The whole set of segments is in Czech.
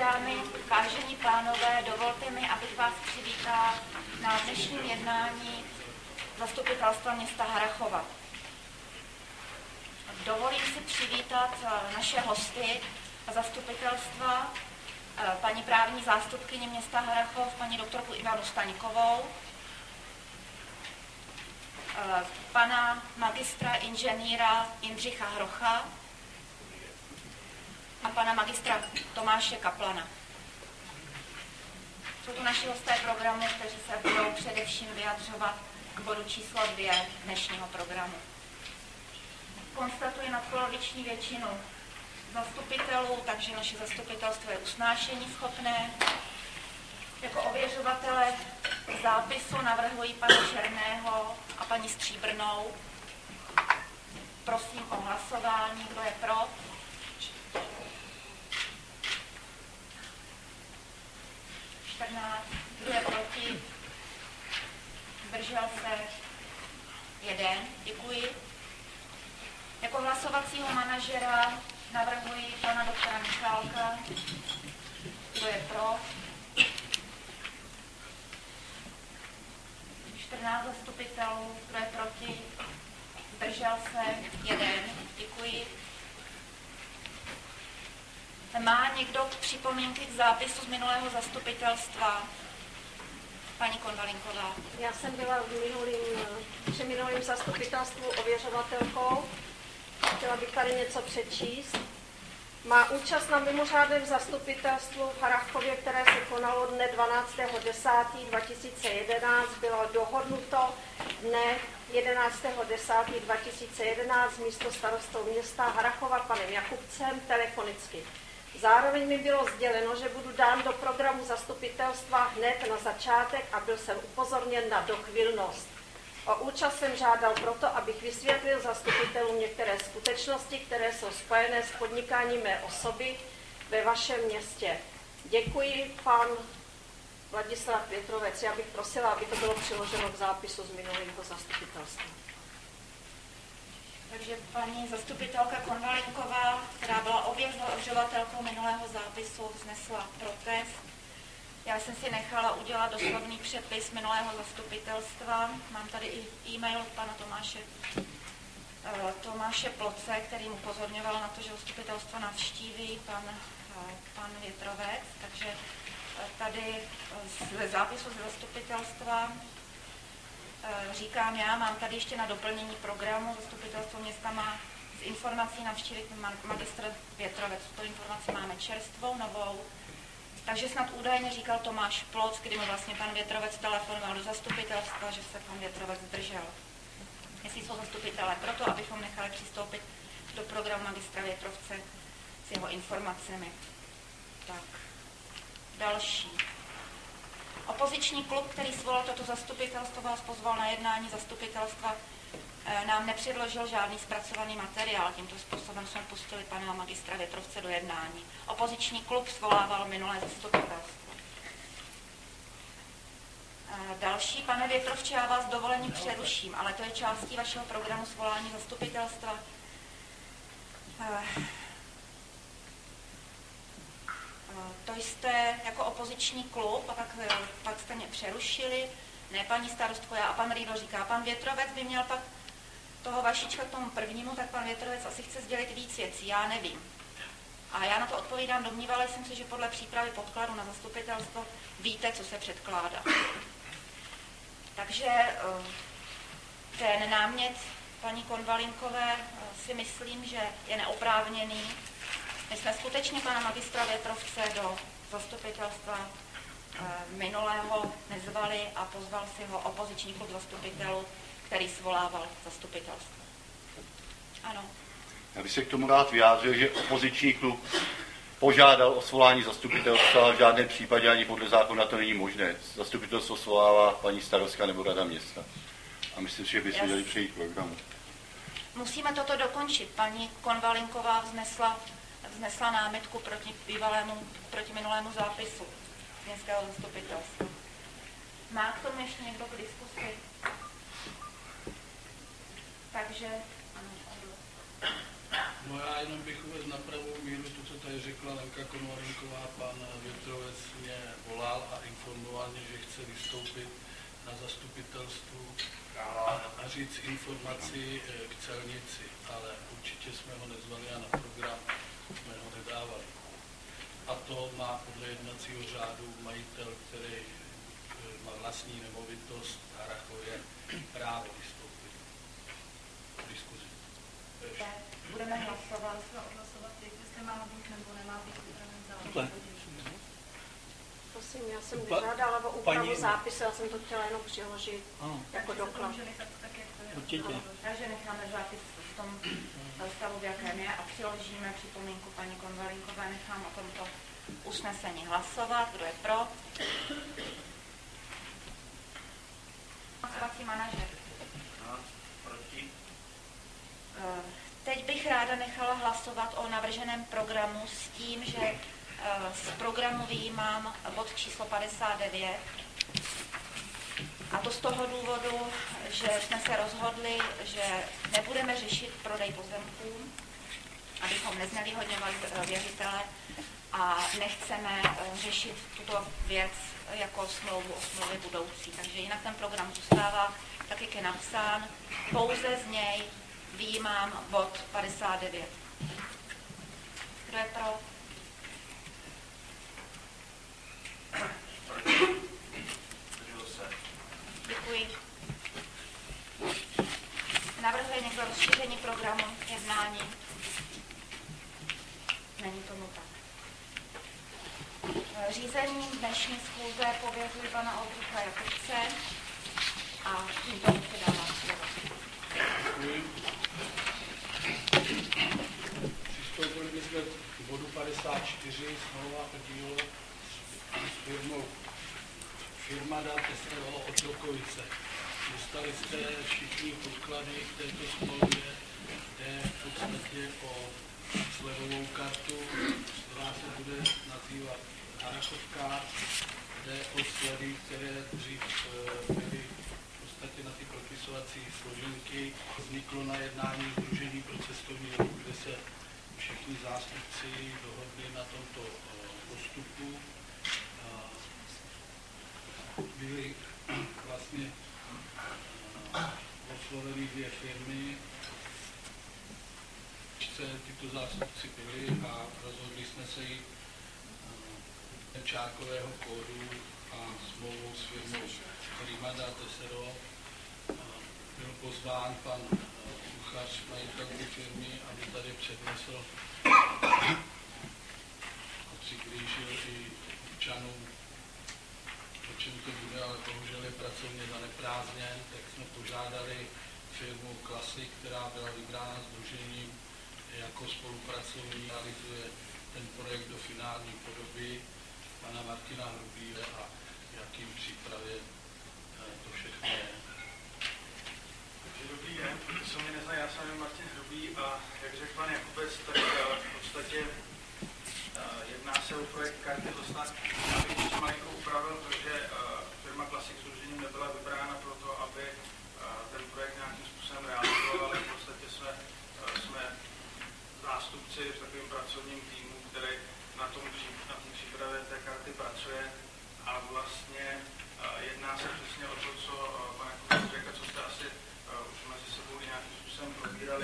dámy, vážení pánové, dovolte mi, abych vás přivítala na dnešním jednání Zastupitelstva města Harrachova. Dovolím si přivítat naše hosty zastupitelstva, paní právní zástupkyni města Harrachov, paní doktorku Ivanu Staňkovou, pana magistra inženýra Jindřicha Hrocha a pana magistra Tomáše Kaplana. Jsou to naši hosté programu, kteří se budou především vyjadřovat k bodu číslo 2 dnešního programu. Konstatuji nadpoloviční většinu zastupitelů, takže naše zastupitelstvo je usnášení schopné. Jako ověřovatele zápisu navrhuji pana Černého a paní Stříbrnou. Prosím o hlasování. Kdo je pro? Kdo je proti? Zdržel se? 1. Děkuji. Jako hlasovacího manažera navrhuji pana doktora Michálka. Kdo je pro? 14 zastupitelů. Kdo je proti? Zdržel se? 1. Děkuji. Má někdo připomínky k zápisu z minulého zastupitelstva? Paní Konvalinková. Já jsem byla při minulým zastupitelstvu ověřovatelkou. Chtěla bych tady něco přečíst. Má účast na mimořádném zastupitelstvu v Harrachově, které se konalo dne 12.10.2011, bylo dohodnuto dne 11.10.2011 místo starostou města Harrachova panem Jakubcem telefonicky. Zároveň mi bylo sděleno, že budu dán do programu zastupitelstva hned na začátek a byl jsem upozorněn na dochvilnost. O účast jsem žádal proto, abych vysvětlil zastupitelům některé skutečnosti, které jsou spojené s podnikáním mé osoby ve vašem městě. Děkuji, pan Vladislav Větrovec. Já bych prosila, aby to bylo přiloženo k zápisu z minulého zastupitelstva. Takže paní zastupitelka Konvalinková, která byla ověřovatelkou minulého zápisu, vznesla protest. Já jsem si nechala udělat doslovný přepis minulého zastupitelstva. Mám tady i e-mail od pana Tomáše Ploce, který mu upozorňoval na to, že zastupitelstvo navštíví pan Větrovec. Takže tady ze zápisu ze zastupitelstva říkám já, mám tady ještě na doplnění programu. Zastupitelstvo města má z informací navštívit magistr Větrovec. Tu informaci máme čerstvou, novou. Takže snad údajně říkal Tomáš Ploc, kdy mu vlastně pan Větrovec telefonoval do zastupitelstva, že se pan Větrovec zdržel. Jestli jsou zastupitelé proto, abychom nechali přistoupit do programu magistra Větrovce s jeho informacemi. Tak, další. Opoziční klub, který svolal toto zastupitelstvo, vás pozval na jednání zastupitelstva, nám nepředložil žádný zpracovaný materiál. Tímto způsobem jsme pustili pana magistra Větrovce do jednání. Opoziční klub svolával minulé zastupitelstvo. Další, pane Větrovče, já vás dovolením přeruším, ale to je částí vašeho programu svolání zastupitelstva. To jste jako opoziční klub a pak jste mě přerušili. Ne, paní starostko, já a pan Rýdl říká, pan Větrovec by měl pak toho vašička k tomu prvnímu, tak pan Větrovec asi chce sdělit víc věcí, já nevím. A já na to odpovídám, domnívala jsem se, že podle přípravy podkladu na zastupitelstvo víte, co se předkládá. Takže ten námět paní Konvalinkové si myslím, že je neoprávněný. My jsme skutečně pana magistra Větrovce do zastupitelstva minulého nezvali a pozval si ho opoziční klub zastupitelů, který svolával zastupitelstvo. Ano. Já bych se k tomu rád vyjádřil, že opoziční klub požádal o svolání zastupitelstva, ale v žádném případě ani podle zákona to není možné. Zastupitelstvo svolává paní starostka nebo rada města. A myslím si, že bychom měli přejít k programu. Musíme toto dokončit. Paní Konvalinková vznesla námitku proti minulému zápisu městského zastupitelstva. Má k tomu ještě někdo k diskusi? Takže, ano. No já jenom bych uvedl na pravou míru to, co tady řekl řekla Lenka Konvalinková, pan Větrovec mě volal a informoval mě, že chce vystoupit na zastupitelstvu a říct informaci k celnici, ale určitě jsme ho nezvali a na program jsme ho nedávali. A to má podle jednacího řádu majitel, který má vlastní nemovitost v Harrachově, právo vystoupit v diskuzi. Budeme hlasovat. Jestli má být nebo nemá být upraven zápis. Prosím, já jsem vyžádala o úpravu zápisu, já jsem to chtěla jenom přiložit jako doklad. Určitě. Takže necháme zápis v tom stavu, v jakém je, a přiložíme připomínku paní Konvalinkové. Nechám o tomto usnesení hlasovat. Kdo je pro? Hlasovací manažer. Proti. Teď bych ráda nechala hlasovat o navrženém programu s tím, že z programu vyjímám bod číslo 59. A to z toho důvodu, že jsme se rozhodli, že nebudeme řešit prodej pozemků, abychom neznevýhodňovali věřitele, a nechceme řešit tuto věc jako smlouvu o smlouvě budoucí. Takže jinak ten program zůstává tak, jak je napsán. Pouze z něj vyjímám bod 59. Kdo je pro? Děkuji. Navrhuje někdo rozšíření programu jednání? Není tomu tak. Řízením dnešní schůze pověřuji pana Oldřicha Jakubce a tímto mu předávám slovo. Přistoupili bychom k bodu 54, smlouva o dílo s firmou Firmada SRO Otrokovice. Dostali jste všichni podklady k této smlouvě, jde v podstatě o slevovou kartu, která se bude nazývat Harrachovka, jde o slevy, které dřív byly v podstatě na ty propisovací složenky. Vzniklo na jednání Sdružení pro cestovní ruch, kde se všichni zástupci dohodli na tomto postupu. Byly vlastně osloveny dvě firmy, tyto zástupci byli a rozhodli jsme se jít čárkového kódu a smlouvou s firmou Firmada SRO. Byl pozván pan kuchař, majitel té firmy, aby tady přednesl a přiblížil i občanům, o čem to bude, ale bohužel je pracovně zaneprázdněn, tak jsme požádali firmu Classic, která byla vybrána sdružením jako spolupracovní, realizuje ten projekt do finální podoby, pana Martina Hrubýle a jakým přípravě to všechno je. Dobrý den, co mě nezná, já jsem Martin Hrubý a jak řekl pan Jakubec, tak v podstatě jedná se o projekt karty Dostat. Já bych ještě malinko upravil, protože firma Classic sdružením nebyla vybrána proto, aby ten projekt nějakým způsobem realizoval, ale v podstatě jsme zástupci v takovém pracovním týmu, který na té přípravě té karty pracuje, a vlastně jedná se přesně o to, co pan Jakubec řekl, co jste asi už mezi sebou i nějakým způsobem probírali.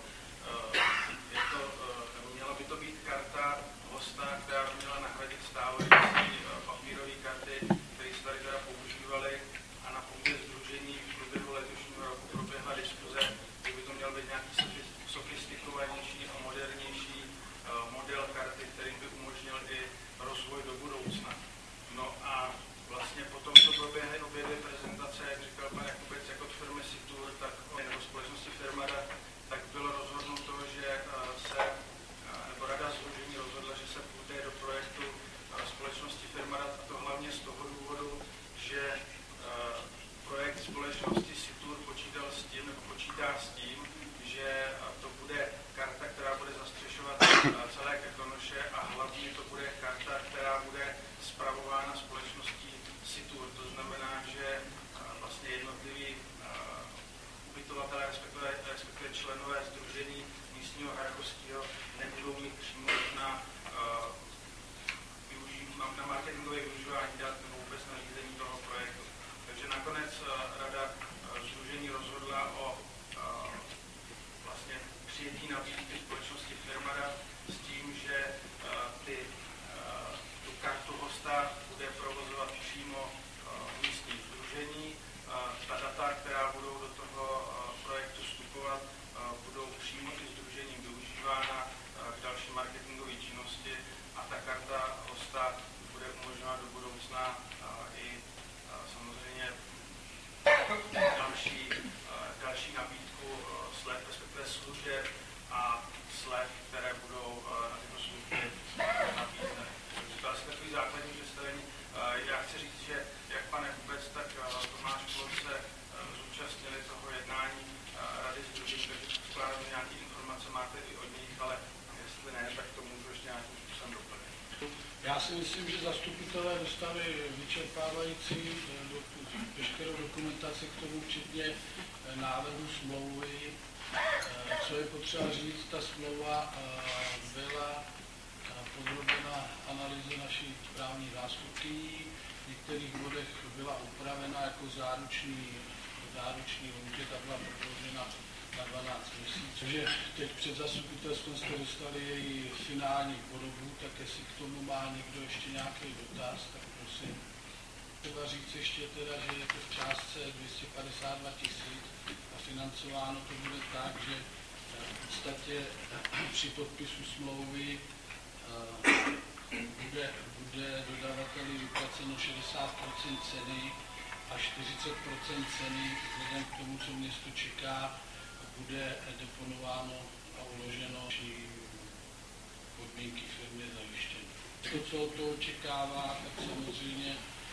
Měla by to být karta hosta, která by měla nahradit stávající papírové karty, které se tady teda používaly, a na půdě sdružení v průběhu letošního roku proběhla diskuze, že by to měl být nějaký sofistikovanější a modernější model karty, který by umožnil i rozvoj do budoucna. No a vlastně potom, co proběhly obě dvě prezentace, jak říkal pan Jakubec, jak od firmy Situr, tak od společnosti Firmada, tak bylo rozhodnuto, že nebo Rada sdružení rozhodla, že se půjde do projektu společnosti Firmada, a to hlavně z toho důvodu, že projekt společnosti Situr počítá s tím, že to bude karta, která bude zastřešovat celé Krkonoše, a hlavně to bude karta, která bude spravována společností Situr. To znamená, že vlastně jednotliví ubytovatelé, respektive členové sdružení místního harrachovského nebudou mít přímo na činnosti a ta karta hosta bude umožňovat do budoucna i samozřejmě další nabídku slev, respektive služeb a slev, které budou na tyto služby nabízeny. To je asi takový základní představení. Já chci říct, že jak pan Jakubec, tak Tomáš Plot se zúčastnili toho jednání Rady sdružení, takže předpokládám, že nějaké informace máte i od nich, ale jestli ne, tak to můžu ještě nějakým způsobem doplnit. Já si myslím, že zastupitelé dostali vyčerpávající veškerou dokumentaci k tomu, včetně návrhu smlouvy. Co je potřeba říct, ta smlouva byla podrobena analýze naší právní zástupkyní. V některých bodech byla upravena jako záruční lhůtě, ta byla prodloužena na 12 měsíců. Takže teď před zastupitelstvem jste dostali její finální podobu, tak jestli k tomu má někdo ještě nějaký dotaz, tak prosím. Třeba říct ještě teda, že je to v částce 252 000 a financováno to bude tak, že v podstatě při podpisu smlouvy bude dodavateli vyplaceno 60% ceny a 40% ceny vzhledem k tomu, co město čeká, bude deponováno a uloženo, či podmínky firmy zajištěny. To, co to očekává, tak samozřejmě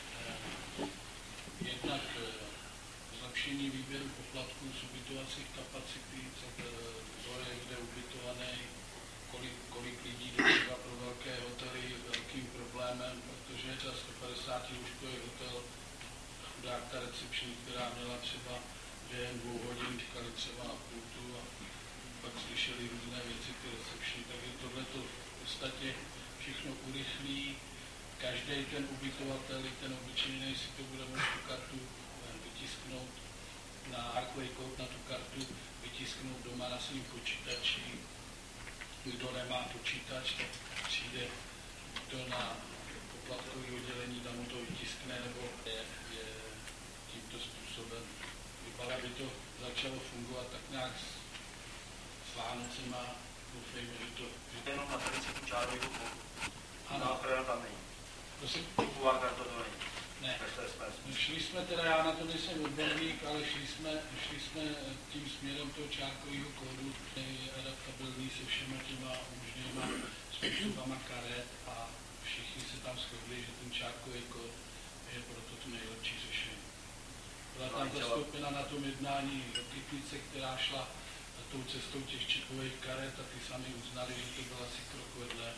jednak zlepšení výběru poplatků z ubytovacích kapacity, to je kde ubytovaný, kolik lidí jde třeba pro velké hotely je velkým problémem, protože za 150 lůžkový hotel chudák ta recepční, která měla třeba během 2 hodin čekali třeba na pultu a pak slyšeli různé věci ty recepční, takže tohle to v podstatě všechno urychlí. Každý ten ubytovatel, ten obyčejný si to bude moct tu kartu vytisknout na hardware kód na tu kartu, vytisknout doma na svým počítači. Kdo nemá počítač, tak přijde to na poplatkové oddělení, tam mu to vytiskne, nebo je tímto způsobem. Vypadá, by to začalo fungovat tak nějak s Vánocema, doufejme, že to... Jenom na tady tu čáru jdu. Ano. Na tam není. Prosím? Typová karta to není. Ne. Šli jsme teda, já na to nejsem odborník, ale šli jsme tím směrem toho čárkového kódu, který je adaptabilní se všema těma možnýma způsobama karet a všichni se tam shodli, že ten čárkový kód je proto to nejlepší řešení. Byla tam zastoupena na tom jednání Rokytnice, která šla tou cestou těch čipových karet a ty sami uznali, že to byl asi krok vedle.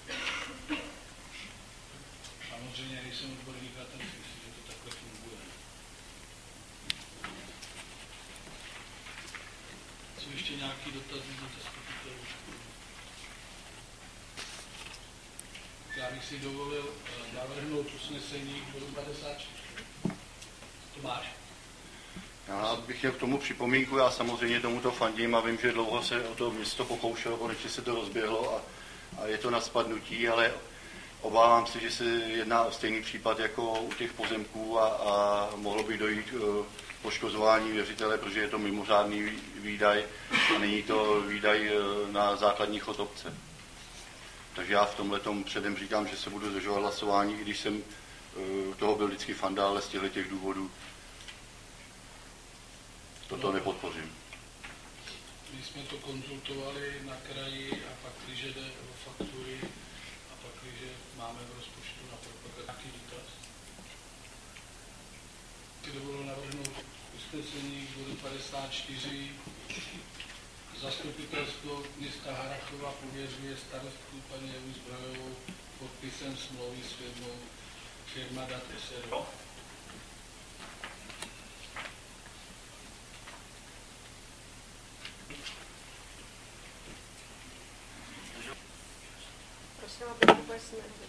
Samozřejmě nejsem odborník a ten si myslím, že to takhle funguje. Jsou ještě nějaký dotazy do zastupitelů? Já bych si dovolil navrhnout usnesení k bodu 54. Tomáš. Já bych měl k tomu připomínku, já samozřejmě tomuto fandím a vím, že dlouho se o to město pokoušelo, konečně se to rozběhlo a je to na spadnutí, ale obávám se, že se jedná o stejný případ jako u těch pozemků a mohlo by dojít k poškozování věřitele, protože je to mimořádný výdaj a není to výdaj na základní chod obce. Takže já v tomhletom předem říkám, že se budu zdržovat hlasování, i když jsem toho byl vždycky fanda, ale z těch důvodů toto nepodpořím. My jsme to konzultovali na kraji a pak, když jde o faktury a pak, když máme v rozpočtu na propagaci dotaz. Si dovolil navrhnout usnesení k bodu 54. Zastupitelstvo města Harrachova pověřuje starostku paní Evu Zbrojovou podpisem smlouvy s firmou firma Dat SRO. Prosím, aby vůbec nebyl.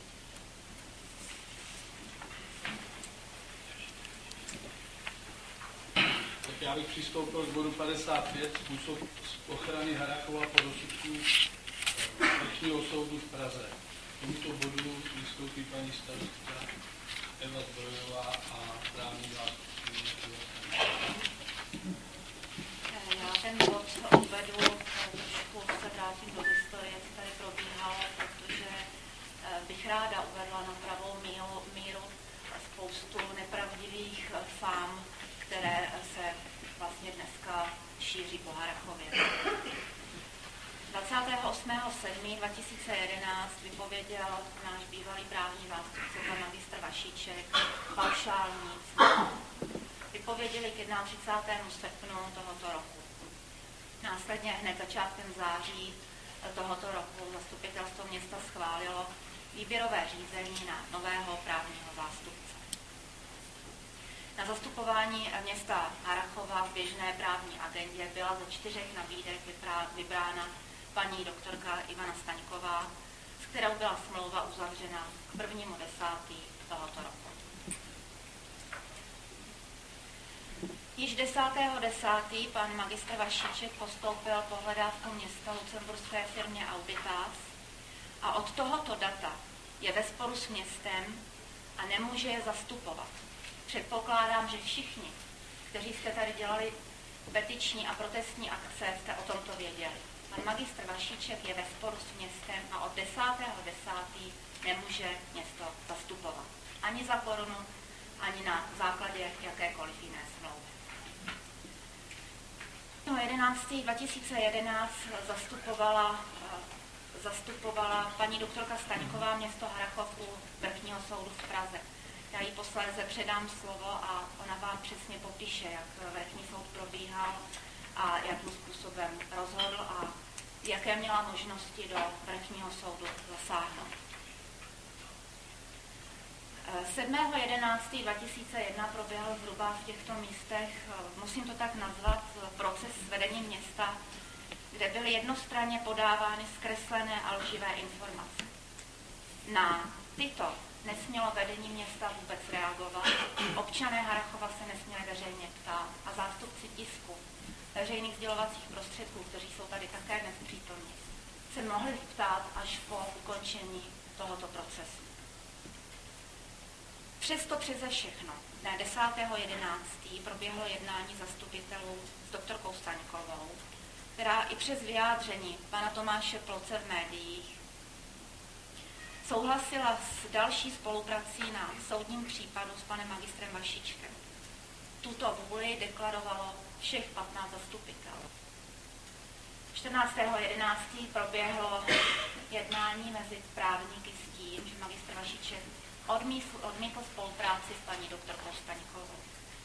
Tak já bych přistoupil k bodu 55, způsob ochrany Harrachova po rozsudku Vrchního soudu v Praze. K tomuto bodu vystoupí paní starostka Eva Zbrojová a právní zástupkyně. Já ten bod uvedu, trošku se vrátím do historie, co tady probíhalo, protože bych ráda uvedla na pravou míru spoustu nepravdivých fám, které se vlastně dneska šíří po Harrachově. 28.7.2011 vypověděl náš bývalý právní zástupce, pan magistr Vašíček, paušální smlouvu. Vypověděli k 31. srpnu tohoto roku. Následně hned začátkem září tohoto roku zastupitelstvo města schválilo výběrové řízení na nového právního zástupce. Na zastupování města Harrachova v běžné právní agendě byla ze 4 nabídek vybrána paní doktorka Ivana Staňková, s kterou byla smlouva uzavřena k 1.10. tohoto roku. Již 10.10. pan magistr Vašíček postoupil pohledávku města lucemburské firmě Auditas a od tohoto data je ve sporu s městem a nemůže je zastupovat. Předpokládám, že všichni, kteří jste tady dělali petiční a protestní akce, jste o tomto věděli. Pan magistr Vašíček je ve sporu s městem a od 10.10. nemůže město zastupovat. Ani za korunu, ani na základě jakékoliv jiné smlouvy. 11.2011 zastupovala paní doktorka Staňková město Harrachov u Vrchního soudu v Praze. Já jí posléze předám slovo a ona vám přesně popíše, jak Vrchní soud probíhal a jakým způsobem rozhodl a jaké měla možnosti do Vrchního soudu zasáhnout. 7.11.2001 proběhl zhruba v těchto místech, musím to tak nazvat, proces vedení města, kde byly jednostranně podávány zkreslené a lživé informace. Na tyto nesmělo vedení města vůbec reagovat, občané Harrachova se nesměli veřejně ptát a zástupci tisku, veřejných sdělovacích prostředků, kteří jsou tady také dnes přítomní, se mohli ptát až po ukončení tohoto procesu. Přesto přeze všechno, dne 10.11. proběhlo jednání zastupitelů s doktorkou Staňkovou, která i přes vyjádření pana Tomáše Ploce v médiích souhlasila s další spoluprací na soudním případu s panem magistrem Vašíčkem. Tuto vůli deklarovalo všech 15 zastupitelů. 14.11. proběhlo jednání mezi právníky s tím, že magistr Vašíček odmítl spolupráci s paní doktorkou Staňkovou.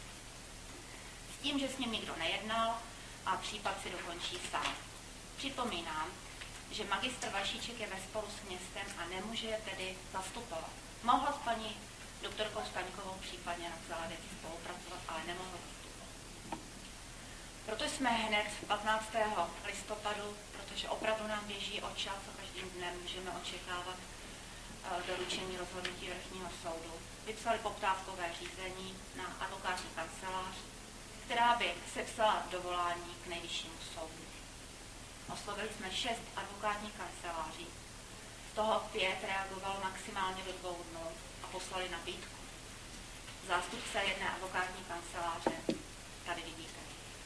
S tím, že s ním nikdo nejednal a případ si dokončí sám. Připomínám, že magistr Vašíček je ve sporu s městem a nemůže je tedy zastupovat. Mohl s paní doktorkou Staňkovou případně na celé věci spolupracovat, ale nemohl zastupovat. Proto jsme hned 15. listopadu, protože opravdu nám běží od čas a každým dnem můžeme očekávat doručení rozhodnutí Vrchního soudu, vypsali poptávkové řízení na advokátní kancelář, která by sepsala dovolání k Nejvyššímu soudu. Oslovili jsme 6 advokátních kanceláří, z toho 5 reagovalo maximálně do 2 dnů a poslali nabídku. Zástupce jedné advokátní kanceláře tady vidíte.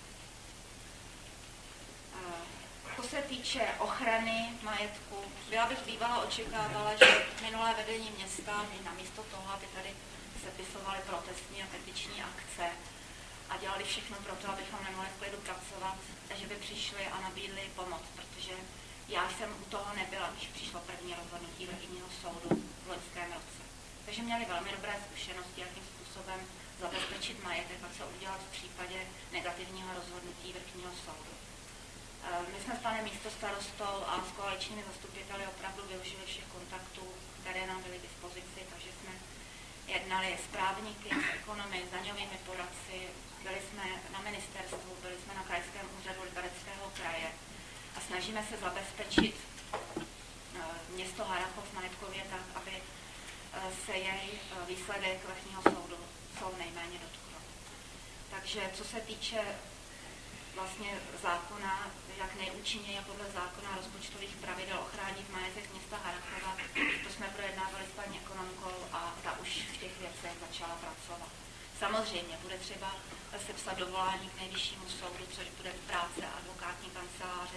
Co se týče ochrany majetku, já bych bývala očekávala, že minulé vedení města by namísto toho, aby tady sepisovali protestní a petiční akce a dělali všechno pro to, abychom nemohli v klidu pracovat, že by přišli a nabídli pomoc, protože já jsem u toho nebyla, když přišlo první rozhodnutí Vrchního soudu v loňském roce. Takže měli velmi dobré zkušenosti, jakým způsobem zabezpečit majetek a co udělat v případě negativního rozhodnutí Vrchního soudu. My jsme s panem místostarostou a s koaličními zastupiteli opravdu využili všech kontaktů, které nám byly k dispozici, takže jsme jednali s právníky, s ekonomy, s daňovými poradci, byli jsme na ministerstvu, byli jsme na krajském úřadu Libereckého kraje a snažíme se zabezpečit město Harrachov majetkově tak, aby se jej výsledek Vrchního soudu co nejméně dotkl. Takže co se týče vlastně zákona, jak nejúčinněji podle zákona rozpočtových pravidel ochránit majetek města Harrachova, to jsme projednávali s paní ekonomkou a ta už v těch věcech začala pracovat. Samozřejmě bude třeba sepsat dovolání k nejvyššímu soudu, což bude práce advokátní kanceláře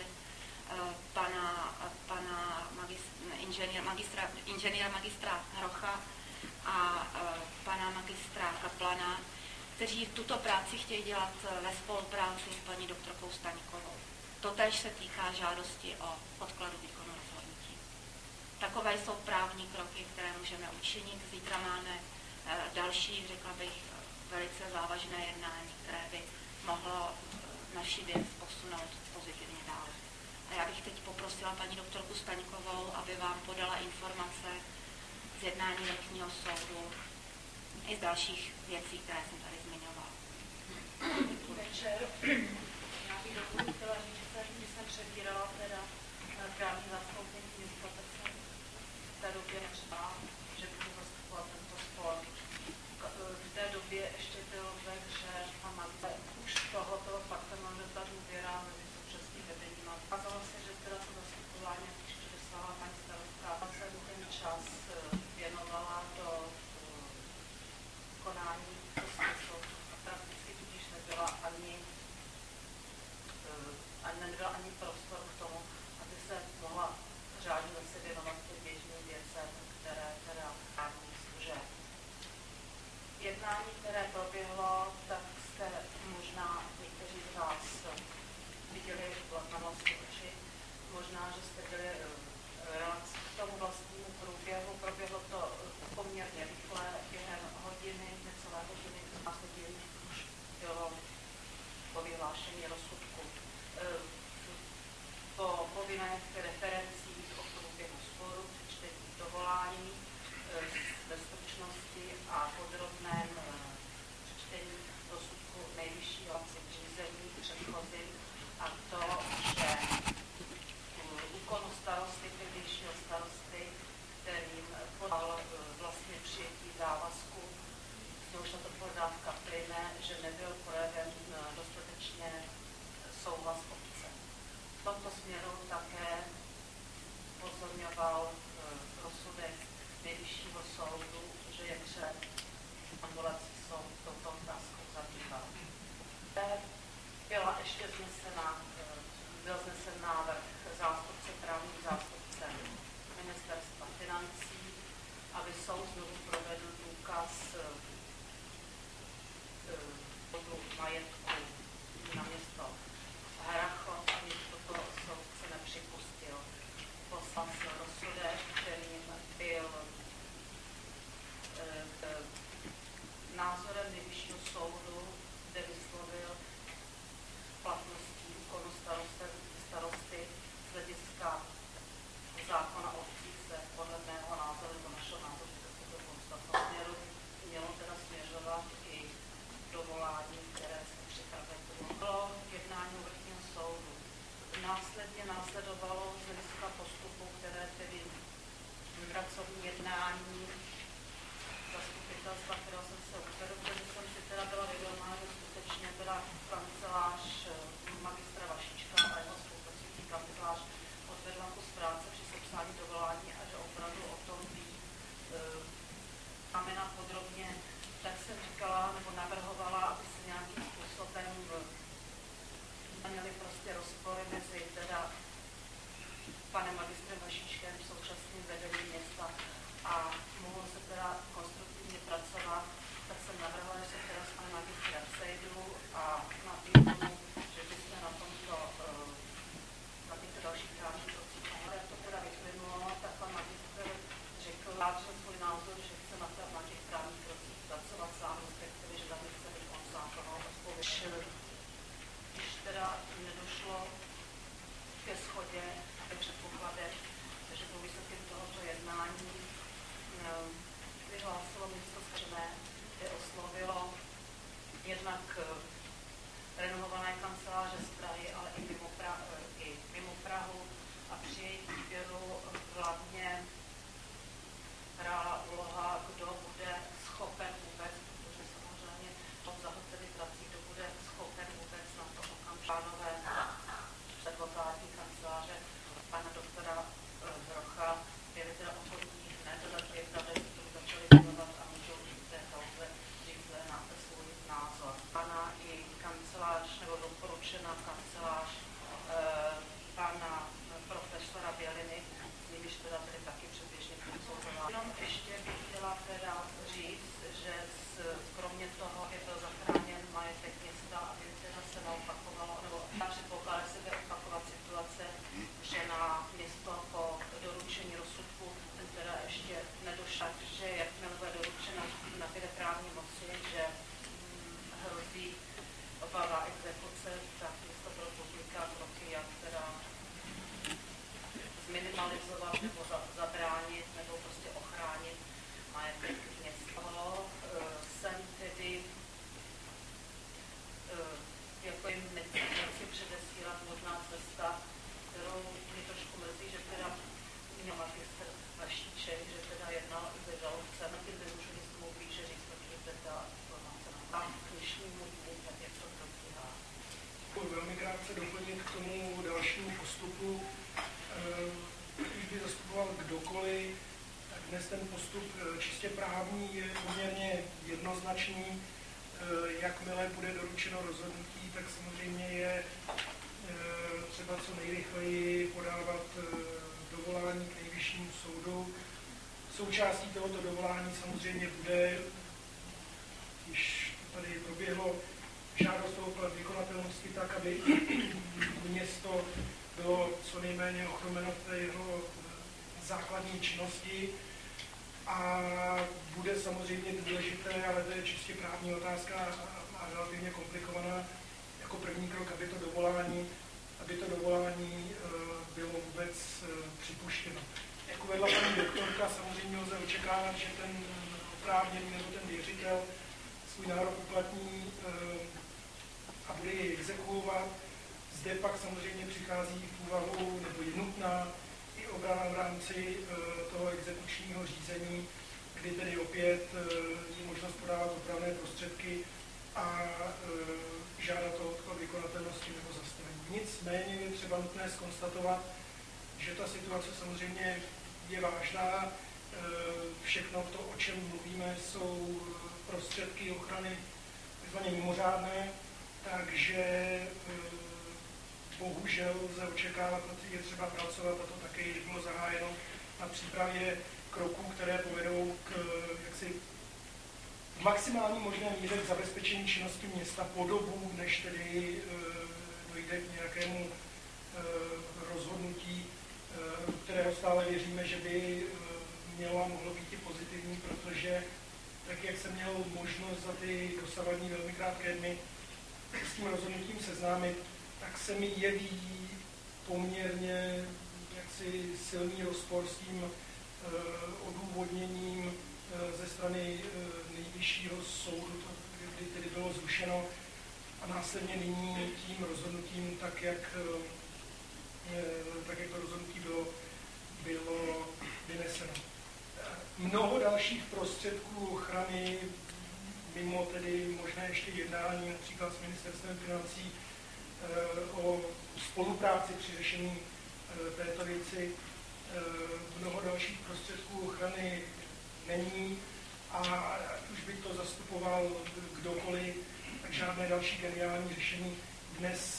pana inženýra magistra Hrocha a pana magistra Kaplana, kteří tuto práci chtějí dělat ve spolupráci s paní doktorkou Staňkovou. Totéž se týká žádosti o odkladu výkonu rozhodnutí. Takové jsou právní kroky, které můžeme učinit. Zítra máme další, řekla bych, velice závažné jednání, které by mohlo naši věc posunout pozitivně dále. A já bych teď poprosila paní doktorku Staňkovou, aby vám podala informace z jednání letního soudu i z dalších věcí, které jsem tady zmiňovala. Dobrý večer. Já bych dovolila chtěla říct, že jsem přebírala teda právní zastoupení města, tak jsem v té době třeba, že budu zastupovat tento spor. V té době ještě byl ve hře a Magda už tohoto faktem ta důvěra mezi současným vedením. Ukázalo se, že teda to zastupování, když předeslala paní starostka, se ten čas věnovala do konání smyslu. Prakticky tudíž nebyla ani prostor k tomu, aby se mohla řádně zase věnovat těm běžným věcem, které teda právní služeb. Jednání, které proběhlo, tak jste možná někteří z vás viděli na vlastní oči. Možná, že jste byli k tomu vlastnímu průběhu. Proběhlo to poměrně rychle, během hodiny, necelé hodiny, následně už bylo po vyhlášení rozsudku. Po povinných referencích o průběhu sporu, přečtení dovolání, ve stručnosti a podrobném přečtení rozsudku nejvyššího řízení předchozím, a to, že úkonu starosty, tehdejšího starosty, kterým podal vlastně přijetí závazku, z něhož tato pohledávka plyne, že nebyl projeven dostatečně souhlas obce. V tomto směru také upozorňoval rozsudek nejvyššího soudu, že je třeba ambulací soud touto otázkou zabýval. Byl znesen návrh právním zástupcem ministerstva financí, aby soud znovu provedl důkaz majetku na město Harrachov, a toto soudce nepřipustil. Poslal se rozsudek, kterým byl názorem nejvyššího soudu, kde vyslovil platností úkonu starosty z hlediska zákona o obcích se podle mého názoru, do našeho názoru, do podstatného směru, mělo teda směřovat i dovolání, které se připravilo. Bylo jednání vrchního soudu. Následně následovalo z hlediska postupu, které tedy pracovní jednání zastupitelstva, kterého jsem se uvedl, protože jsem si teda byla vědomá, že skutečně byla kancelář magistra Vašíčka a jeho spolupracovník kancelář odvedla kus práce při sepsání dovolání a že opravdu o tom ví znamená podrobně, tak jsem říkala nebo navrhovala, aby se nějakým způsobem měli prostě rozpory mezi teda panem magistrem Vašíčkem, současným vedením města, a mohlo se teda konstruktivně pracovat, tak jsem navrhla, že se teda s panem magistrem sejdu a nabídnu, že bychom na těchto dalších právních krocích. Jak to teda vyplynulo, tak pan magistr řekl, že svůj názor, že chce na těch právních krocích pracovat sám, respektive, že tam chce být on zákonnou odpověď. Když teda nedošlo ke shodě a ke předpokladech, že po výsledkem tohoto jednání vyhlásilo město Skřené, kde oslovilo jednak renomované kanceláře z Prahy, ale i mimo Prahu, a při jejich výběru hlavně hrála úloha, kdo bude schopen vůbec, protože samozřejmě od zahlcených prací, kdo bude schopen vůbec na to okamžánové advokátní kanceláře pana doktora Hrocha byli teda ochotní hned do těch datů začali věnovat a můžou v té kauze říct na svůj Jenom ještě bych chtěla teda říct, že kromě toho je to zachráněn majetek města, aby teda se neopakovalo, nebo předpokládá se bude opakovat situace, že na město po doručení rozsudku teda ještě nedošla, že jakmile bude doručena nabyde právní moci, že hrozí obava exekuce, tak město pro podniká kroky, jak teda zminimalizovat nebo zabránit nebo prostě ochránit majetek města. Jsem tedy jako jim nechci předesílat možná cesta, kterou mě trošku mrzí, že teda měl magistr Vašíček, že teda jednal i se žalobcem, a tím využili z tomu blíže říct, protože teda informace na dnešnímu dní, tak jak to probíhá. Velmi krátce doplnit k tomu dalšímu postupu. Když by zastupoval kdokoliv, tak dnes ten postup čistě právní je poměrně jednoznačný. Jakmile bude doručeno rozhodnutí, tak samozřejmě je třeba co nejrychleji podávat dovolání k nejvyššímu soudu. Součástí tohoto dovolání samozřejmě bude, když tady proběhlo, žádost o odklad vykonatelnosti tak, aby město bylo co nejméně ochromeno v té jeho základní činnosti. A bude samozřejmě důležité, ale to je čistě právní otázka a relativně komplikovaná, jako první krok, aby to dovolání bylo vůbec připuštěno. Jako vedla paní doktorka, samozřejmě lze očekávat, že ten oprávněný nebo ten věřitel svůj nárok uplatní a bude jej exekuovat. Zde pak samozřejmě přichází v úvahu, nebo je nutná i obrana v rámci toho exekučního řízení, kdy tedy opět je možnost podávat opravné prostředky a žádat o odklad vykonatelnosti nebo zastavení. Nicméně je třeba nutné zkonstatovat, že ta situace samozřejmě je vážná. Všechno to, o čem mluvíme, jsou prostředky ochrany tzv. Mimořádné, takže bohužel lze očekávat, je třeba pracovat, a to také bylo zahájeno na přípravě kroků, které povedou k maximální možné míře k zabezpečení činnosti města po dobu, než tedy dojde k nějakému rozhodnutí, kterého stále věříme, že by mělo a mohlo být i pozitivní, protože tak, jak jsem měl možnost za ty dosavadní velmi krátké dny s tím rozhodnutím seznámit, tak se mi jeví poměrně jaksi silný rozpor s tím odůvodněním ze strany nejvyššího soudu, kdy tedy bylo zrušeno, a následně nyní tím rozhodnutím, tak jak to rozhodnutí bylo vyneseno. Mnoho dalších prostředků ochrany, mimo tedy možné ještě jednání například s ministerstvem financí o spolupráci při řešení této věci, mnoho dalších prostředků ochrany není, a ať už by to zastupoval kdokoliv, tak žádné další geniální řešení dnes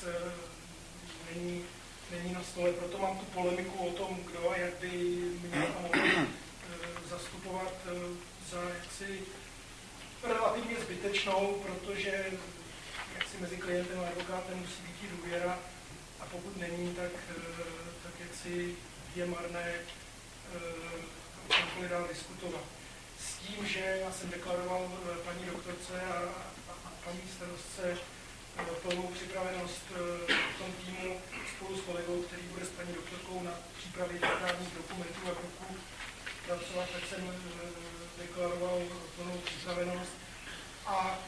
není na stole. Proto mám tu polemiku o tom, kdo a jak by měl a mohl zastupovat za jaksi relativně zbytečnou, protože jaksi mezi klientem a advokátem musí být i důvěra, a pokud není, tak jaksi je marné o čemkoliv dál diskutovat. S tím, že já jsem deklaroval paní doktorce a paní starostce plnou připravenost v tom týmu spolu s kolegou, který bude s paní doktorkou na přípravě právních dokumentů a kroků pracovat, tak jsem deklaroval plnou připravenost. A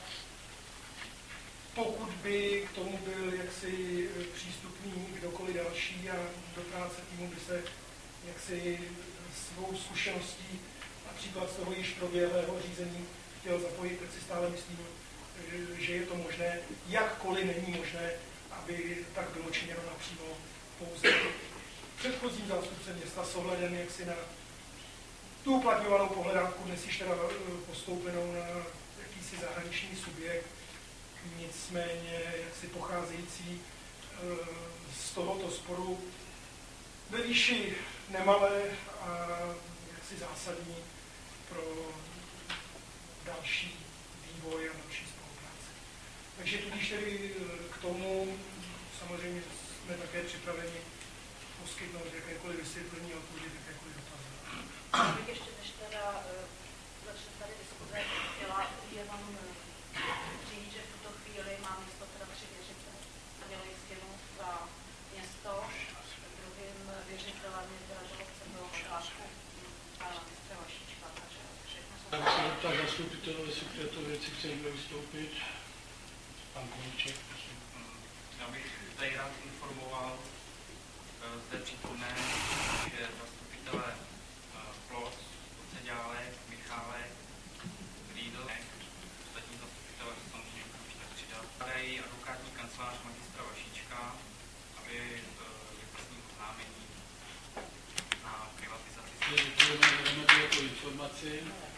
pokud by k tomu byl jaksi přístupný kdokoliv další a do práce týmu by se jaksi svou zkušeností například z toho již proběhlého řízení chtěl zapojit, tak si stále myslím, že je to možné, jakkoliv není možné, aby tak bylo činěno napřímo pouze předchozím zástupcem města s ohledem jaksi na tu uplatňovanou pohledávku, dnes již teda postoupenou na jakýsi zahraniční subjekt, nicméně jaksi pocházející z tohoto sporu ve výši nemalé a asi zásadní pro další vývoj a další spolupráci. Takže tudíž tedy k tomu samozřejmě jsme také připraveni poskytnout jakékoliv vysvětlení a odpovědět jakékoliv dotazy. Já bych ještě, než teda začne tady diskuze, chtěla jenom říct, že v tuto chvíli má město teda 3 věřitele. Mělo jistinu za město, druhým věřitelem je teda žalobce bylo otázku pana ministra Vašíčka, takže všechno jsou... Tak se zeptat zastupitelů, jestli k této věci chce někdo vystoupit. Pan Koníček, prosím. Já bych tady rád informoval zde přítomné, že zastupitelé Ploc, Oceďálek, Michálek, Riedl, ostatní zastupitelé samozřejmě už tak přidat. Tady advokátní kancelář magistra Vašíčka, aby vypasním oznámení na privatizaci. Děkujeme za jako informaci.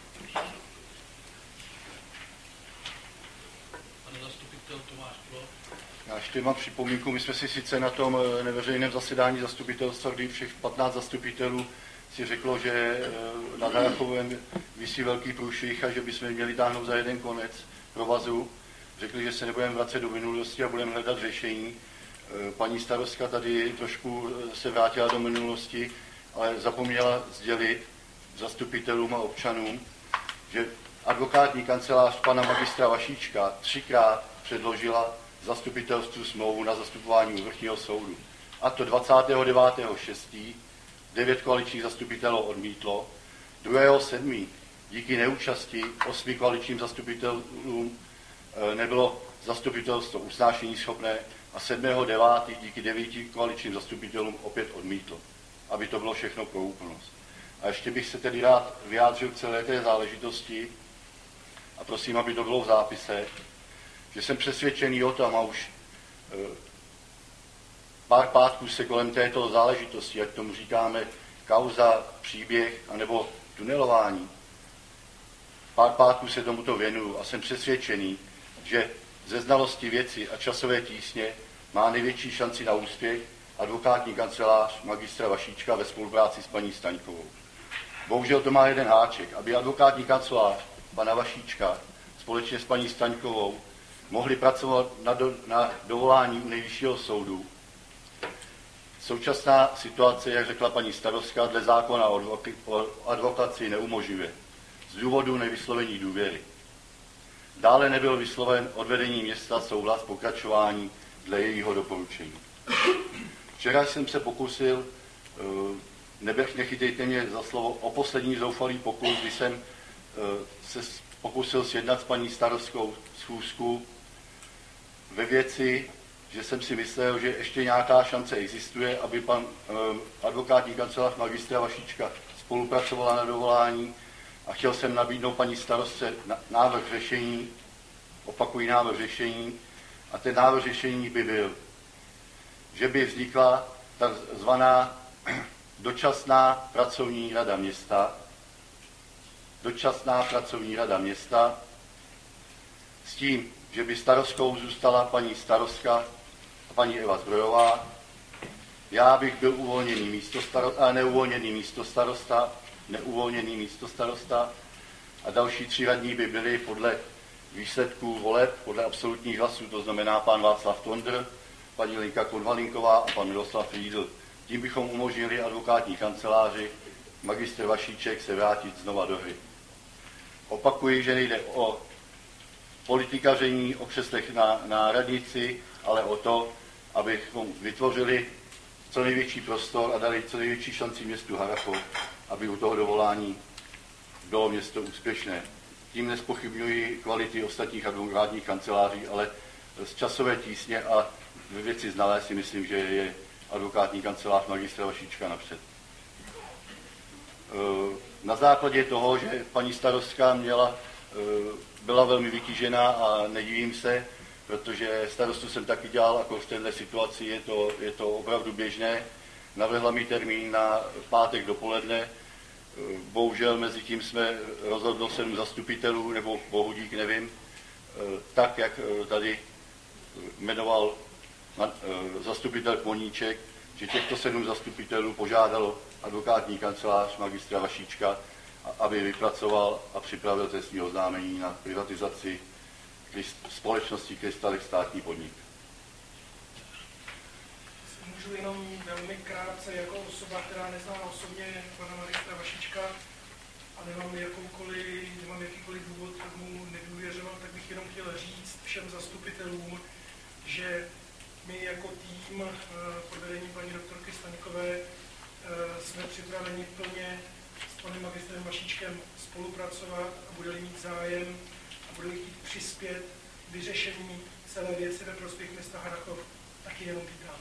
Pane zastupitel Tomáš Ploc. Já ještě mám připomínku, my jsme si sice na tom neveřejném zasedání zastupitelstva, kdy všech 15 zastupitelů si řeklo, že na Harrachovém visí velký průšvih a že bychom měli táhnout za jeden konec provazu. Řekli, že se nebudeme vracet do minulosti a budeme hledat řešení. Paní starostka tady trošku se vrátila do minulosti, ale zapomněla sdělit zastupitelům a občanům, že advokátní kancelář pana magistra Vašíčka 3krát předložila zastupitelstvu smlouvu na zastupování u vrchního soudu. A to 29.6. 9 koaličních zastupitelů odmítlo, 2.7. díky neúčasti 8 koaličním zastupitelům nebylo zastupitelstvo usnášení schopné a 7.9. díky 9 koaličním zastupitelům opět odmítlo, aby to bylo všechno pro úplnost. A ještě bych se tedy rád vyjádřil k celé té záležitosti a prosím, aby to bylo v zápise, že jsem přesvědčený o tom a už pár pátků se kolem této záležitosti, jak tomu říkáme, kauza, příběh anebo tunelování, pár pátků se tomuto věnuju a jsem přesvědčený, že ze znalosti věci a časové tísně má největší šanci na úspěch advokátní kancelář magistra Vašíčka ve spolupráci s paní Staňkovou. Bohužel to má jeden háček, aby advokátní kancelář pana Vašíčka společně s paní Staňkovou mohli pracovat na dovolání u nejvyššího soudu. Současná situace, jak řekla paní starostka, dle zákona o advokaci neumožňuje z důvodu nevyslovení důvěry. Dále nebyl vysloven od vedení města souhlas pokračování dle jejího doporučení. Včera jsem se pokusil, nechytejte mě za slovo, o poslední zoufalý pokus, kdy jsem se pokusil sjednat s paní starostkou schůzku ve věci, že jsem si myslel, že ještě nějaká šance existuje, aby pan advokátní kancelář magistra Vašíčka spolupracovala na dovolání a chtěl jsem nabídnout paní starostce návrh řešení, opakují návrh řešení, a ten návrh řešení by byl, že by vznikla takzvaná dočasná pracovní rada města, s tím, že by starostkou zůstala paní starostka a paní Eva Zbrojová, já bych byl neuvolněný místostarosta a další 3 radní by byli podle výsledků voleb, podle absolutních hlasů, to znamená pan Václav Tondr, paní Lenka Konvalinková a pan Miroslav Riedl. Tím bychom umožnili advokátní kanceláři magistr Vašíček se vrátit znova do hry. Opakuji, že nejde o politikaření, o křeslech na radnici, ale o to, abychom vytvořili co největší prostor a dali co největší šanci městu Harrachov, aby u toho dovolání bylo město úspěšné. Tím nezpochybňuji kvality ostatních advokátních kanceláří, ale z časové tísně a ve věci znalé si myslím, že je advokátní kancelář magistra Vašíčka napřed. Na základě toho, že paní starostka byla velmi vytížená a nedivím se, protože starostu jsem taky dělal, jako v této situaci je to opravdu běžné. Navrhla mi termín na pátek dopoledne. Bohužel mezi tím jsme rozhodlo 7 zastupitelů, nebo Bohudík, nevím, tak, jak tady jmenoval zastupitel Koníček, že těchto 7 zastupitelů požádalo advokátní kancelář magistra Vašíčka, aby vypracoval a připravil trestní oznámení na privatizaci společnosti Krystalix státní podnik. Můžu jenom velmi krátce jako osoba, která nezná osobně pana magistra Vašíčka a nemám jakýkoliv důvod mu nedůvěřovat, tak bych jenom chtěl říct všem zastupitelům, že my jako tým pod vedením paní doktorky Staňkové jsme připraveni plně s panem magistrem Vašíčkem spolupracovat a bude-li mít zájem a bude-li chtít přispět k vyřešení celé věci ve prospěch města Harrachov, taky jenom vítám.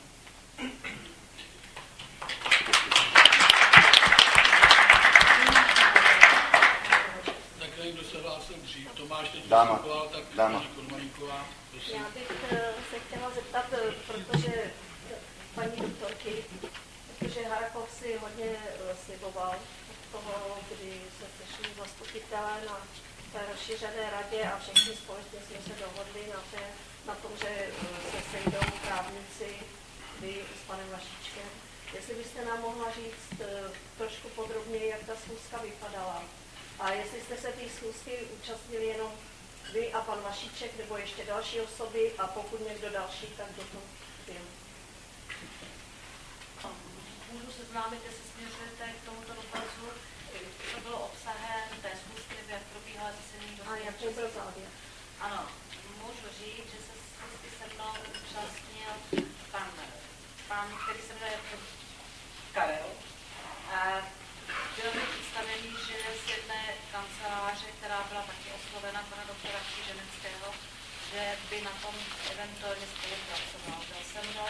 Tak kdo se hlásil dřív? Tomáš teď Dáma. vystupoval, tak Dáma. paní Konvaníková. Já bych se chtěla zeptat, protože paní doktorky, protože Harrachov si hodně sliboval od toho, kdy se sešli zastupitelé na té rozšířené radě a všichni společně jsme se dohodli na tom, že se sejdou právníci, vy s panem Vašíčkem. Jestli byste nám mohla říct trošku podrobněji, jak ta schůzka vypadala. A jestli jste se té schůzky účastnili jenom vy a pan Vašíček, nebo ještě další osoby, a pokud někdo další, tak kdo to byl. Můžu seznámit, jestli směřujete k tomuto dotazu, co bylo obsahem té schůzky, nebo jak probíhala řízení do. A jak byl závěr? Ano, můžu říct, že se schůzky se mnou účastnil pan, který se jmenuje Karel. Bylo mi představený, že z jedné kanceláře, která byla taky oslovena pana doktora Křiženeckého, že by na tom eventuálně spolupracoval. Byl se mnou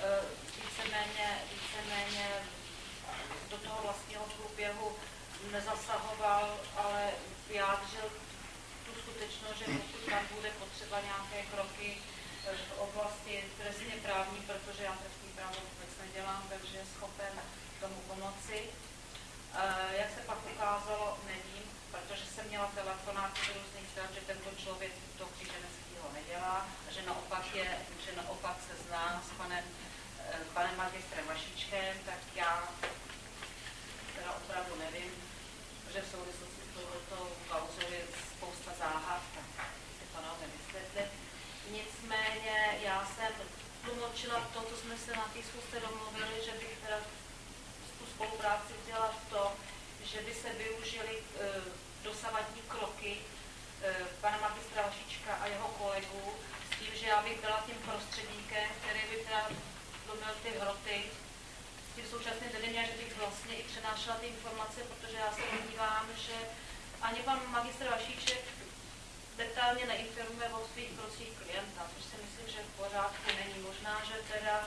víceméně do toho vlastního průběhu nezasahoval, ale vyjádřil tu skutečnost, že pokud tam bude potřeba nějaké kroky v oblasti trestně právní, protože já trestní právo vůbec nedělám, takže je schopen tomu pomoci. Jak se pak ukázalo, nevím, protože jsem měla telefonát z různých stran, že tento člověk to Křiženeckého nedělá, že naopak se zná s panem magistrem Vašíčkem, tak já teda opravdu nevím, že v souvislosti s touto kauzou je spousta záhad, tak si to neumím vysvětlit. Nicméně já jsem tlumočila to, co jsme se na té schůzce domluvili, že bych teda tu spolupráci dělala v tom, že by se využili dosavadní kroky pana magistra Vašíčka a jeho kolegů s tím, že já bych byla tím prostředníkem, který by teda domil ty hroty s tím současným vedením, že bych vlastně i přenášela ty informace, protože já se domnívám, že ani pan magistr Vašíček detailně neinformuje o svých krocích klienta, což si myslím, že v pořádku není. Možná, že teda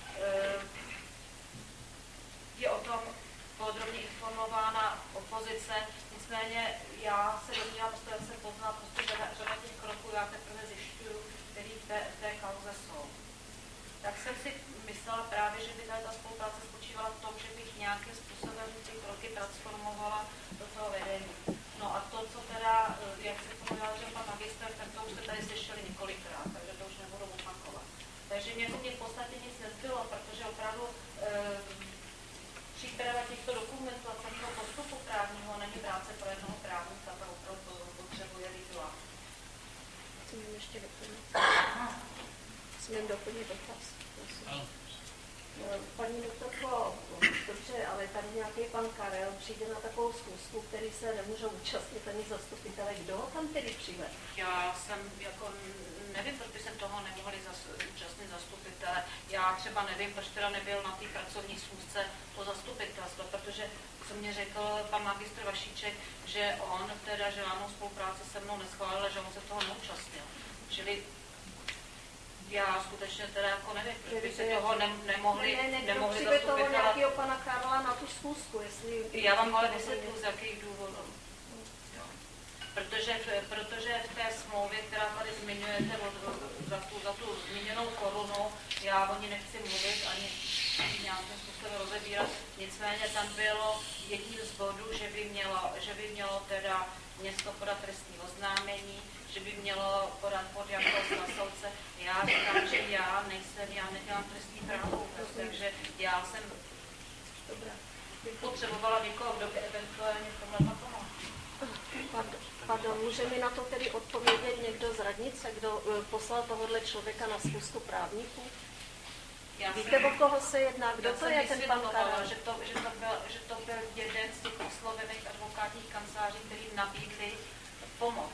je o tom podrobně informována opozice, nicméně já se domnívám, že jsem poznala prostě řada těch kroků, já teprve zjišťuju, který v té kauze jsou. Tak jsem si myslela právě, že by ta spolupráce spočívala v tom, že bych nějakým způsobem ty kroky transformovala do toho vedení. No a to, co teda, jak se tomu vyjádřil pan magistr, tak to už se tady slyšeli několikrát, takže to už nebudu opakovat. Takže mě v podstatě nic nezbylo, protože opravdu příprava těchto dokumentů a celého postupu právního není práce pro jednoho právníka, ta opravdu potřebuje výzva. Smím ještě doplnit. Smím doplnit dotaz. Paní doktorko, dobře, ale tady nějaký pan Karel přijde na takovou schůzku, který se nemůžou účastnit ani zastupitele. Kdo ho tam tedy přijme? Já jsem jako nevím, proč by se toho nemohli účastnit zastupitele. Já třeba nevím, proč teda nebyl na té pracovní schůzce to zastupitelstvo, protože co mě řekl pan magistr Vašíček, že on teda žádnou spolupráci se mnou neschválil, že on se toho neúčastnil. Čili já skutečně teda jako nevím, proč by se toho nemohli zastupitele. Toho nějakého pana Karla na tu schůzku, jestli... Já vám ale vysvětlu, z jakých důvodů. Protože v té smlouvě, která tady zmiňujete za tu zmíněnou korunu, já o ní nechci mluvit ani nějakým způsobem rozebírat. Nicméně tam bylo jedním z bodů, že by mělo teda město podat trestní oznámení, že by mělo podat podjatost na soudce. Já říkám, že já nedělám trestní právo, takže já jsem... Dobrá. bych potřebovala někoho, kdo by eventuálně v tomhle pomohl. Pardon, může mi na to tedy odpovědět někdo z radnice, kdo poslal tohohle člověka na schůzku právníků? Víte, o koho se jedná? Kdo to je ten pan Karel? Že to byl jeden z těch oslovených advokátních kanceláří, který nabídli pomoc.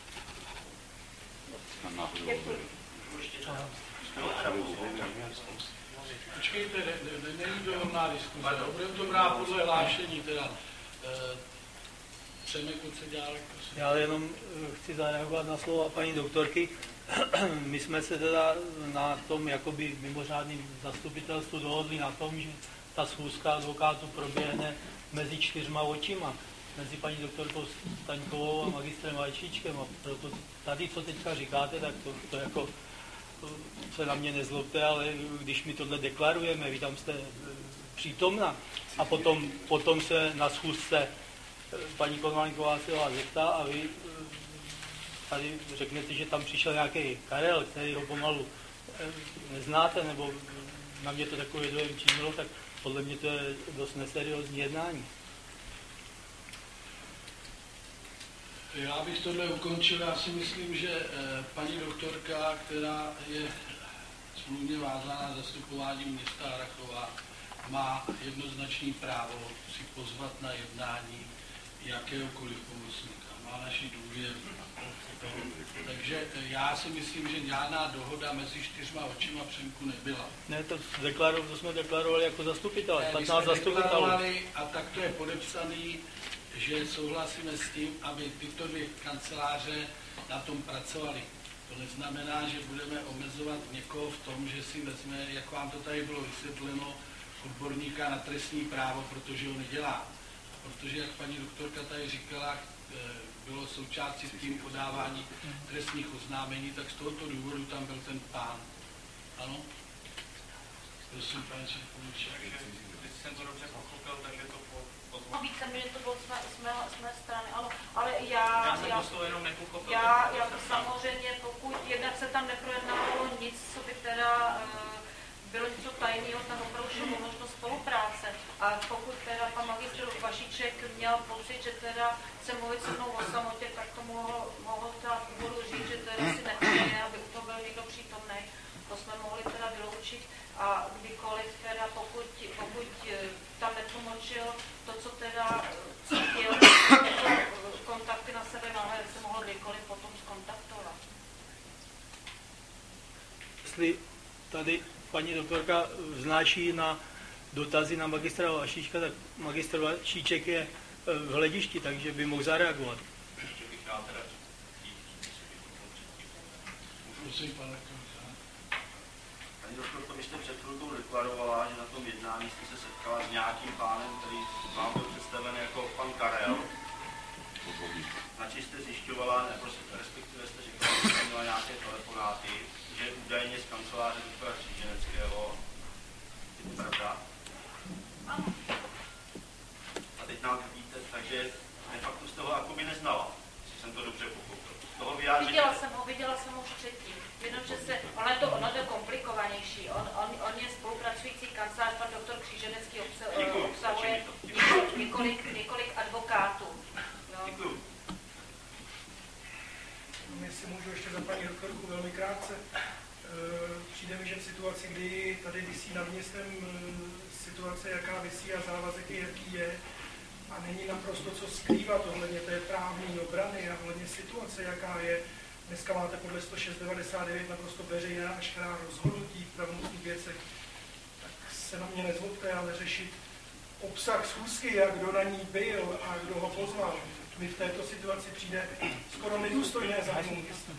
Počkejte, není to rovná diskuze. Budeme to brát podle hlášení teda. Přemek, co dělal? Já jenom chci zareagovat na slova paní doktorky. My jsme se teda na tom jakoby mimořádným zastupitelstvu dohodli na tom, že ta schůzka advokátů proběhne mezi 4 očima. Mezi paní doktorkou Staňkovou a magistrem Vajčíčkem. A proto tady, co teďka říkáte, tak to jako se na mě nezlobte, ale když my tohle deklarujeme, vy tam jste přítomna a potom se na schůzce paní Konvalinková se vás zeptá a vy tady řeknete, že tam přišel nějaký Karel, který ho pomalu neznáte, nebo na mě to takové dojem činilo, tak podle mě to je dost neseriózní jednání. Já bych tohle ukončil. Já si myslím, že paní doktorka, která je smluvně vázána zastupováním města Harrachova, má jednoznačné právo si pozvat na jednání jakéhokoliv pomocníka. Má naši důvěru. Takže já si myslím, že žádná dohoda mezi 4 očima Přemku nebyla. Ne, to jsme deklarovali jako zastupitelé, 15 zastupitelů. A tak to je podepsaný, že souhlasíme s tím, aby tyto 2 kanceláře na tom pracovaly. To neznamená, že budeme omezovat někoho v tom, že si vezme, jak vám to tady bylo vysvětleno, odborníka na trestní právo, protože ho nedělá. Protože, jak paní doktorka tady říkala, bylo součástí tím podávání trestních oznámení, tak z tohoto důvodu tam byl ten pán. Ano? Prosím, pane Čerkoviče. Když jsem to dobře pochopil, takže to No, víceméně to bylo z mé strany, ano, ale já jsem to jenom nepochopil. Já samozřejmě, pokud jednak se tam neprojednávalo nic, co by teda bylo něco tajného, tam opravdu šlo možnost spolupráce. A pokud teda pan magistr Vašíček měl pocit, že teda chce mluvit se mnou o samotě, tak to mohl teda v úvodu říct, že teda si nechtěje, aby u toho byl někdo přítomný. To jsme mohli teda vyloučit a kdykoliv teda, pokud tam netlumočil to, co teda chtěl, kontakty na sebe nahled, se mohl kdykoliv potom zkontaktovat. Jestli tady paní doktorka vznáší na dotazy na magistra Vašíčka, tak magistr Vašíček je v hledišti, takže by mohl zareagovat. Prosím, pane. Paní doktorko, vy jste před chvilkou deklarovala, že na tom jednání jste se setkala s nějakým pánem, který vám byl představen jako pan Karel. Načež jste zjišťovala, respektive jste říkala, že jste měla nějaké telefonáty, že údajně z kanceláře doktora Kříženeckého. Je to pravda? Ano. A teď nám vidíte, takže de facto jste ho jakoby neznala, jestli jsem to dobře pochopil. Viděla jsem ho už předtím. Jenomže ono je to komplikovanější. On je spolupracující kancelář, pan doktor Kříženecký obsahuje několik advokátů. Děkuju. Jestli můžu ještě za paní doktorku velmi krátce. Přijde mi, že v situaci, kdy tady visí nad městem situace, jaká visí a závazek je, jaký je, a není naprosto co skrývat ohledně té právní obrany a ohledně situace, jaká je. Dneska máte podle 106.99 naprosto veřejná a veškerá rozhodnutí v pravomocných věcech. Tak se na mě nezlobte, ale řešit obsah schůzky a kdo na ní byl a kdo ho pozval, mi v této situaci přijde skoro nedůstojné zájmu města.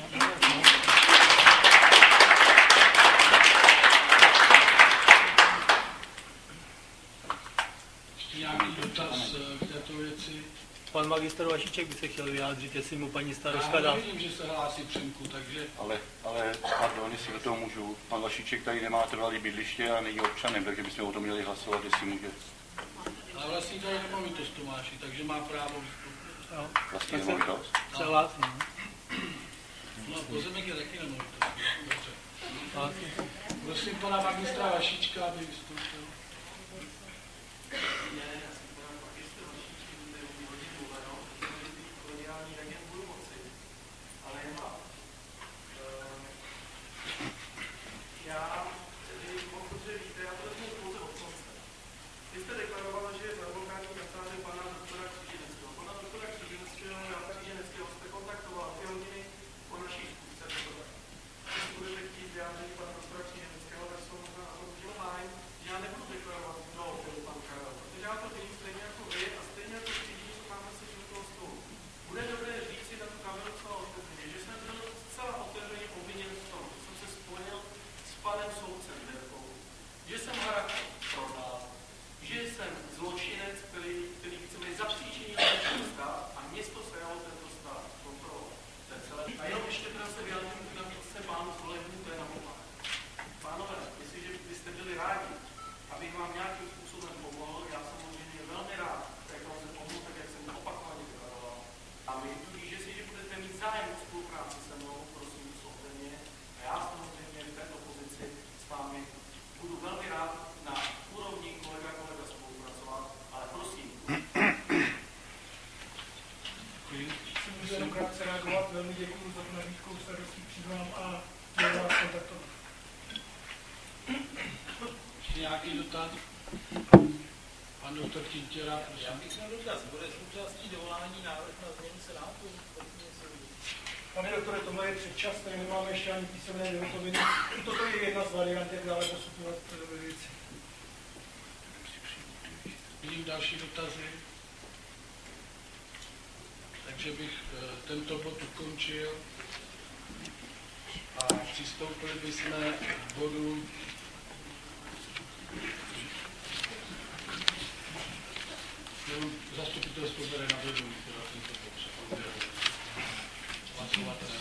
Nějaký dotaz k této věci? Pan magistr Vašíček by se chtěl vyjádřit, jestli mu paní starostka dá. Já nevidím, že se hlásí Přemku, takže... Ale pardon, jestli do toho můžu. Pan Vašíček tady nemá trvalý bydliště a není občanem, takže bychom o tom měli hlasovat, jestli může. Ale vlastní tady nemovitost Tomáši, takže má právo vystoupit. Vlastní nemovitost? Se hlásí. No, pozemek je taky nemovitost. Dobře. Prosím pana magistra Vašíčka, aby vystoupil. zájem o spolupráci se mnou, prosím, oslovte mě. A já samozřejmě v této pozici s vámi budu velmi rád na úrovni kolega spolupracovat, ale prosím. Můžu jenom krátce reagovat, velmi děkuji za tu nabídku, s radostí přijímám a budu vás kontaktovat. Ještě nějaký dotaz? Pan doktor Tintěra, prosím. Já bych měl dotaz. Bude součástí dovolání návrh na změnu Senátu? Pane doktore, tohle je předčasné, nemáme ještě ani písemné vyhotovení. Toto je jedna z variant, jak dále postupovat ve věci. Vidím další dotazy. Takže bych tento bod ukončil a přistoupili bychom k bodu zastupitelstvo bere na vědomí, teda tento bod hlasovat a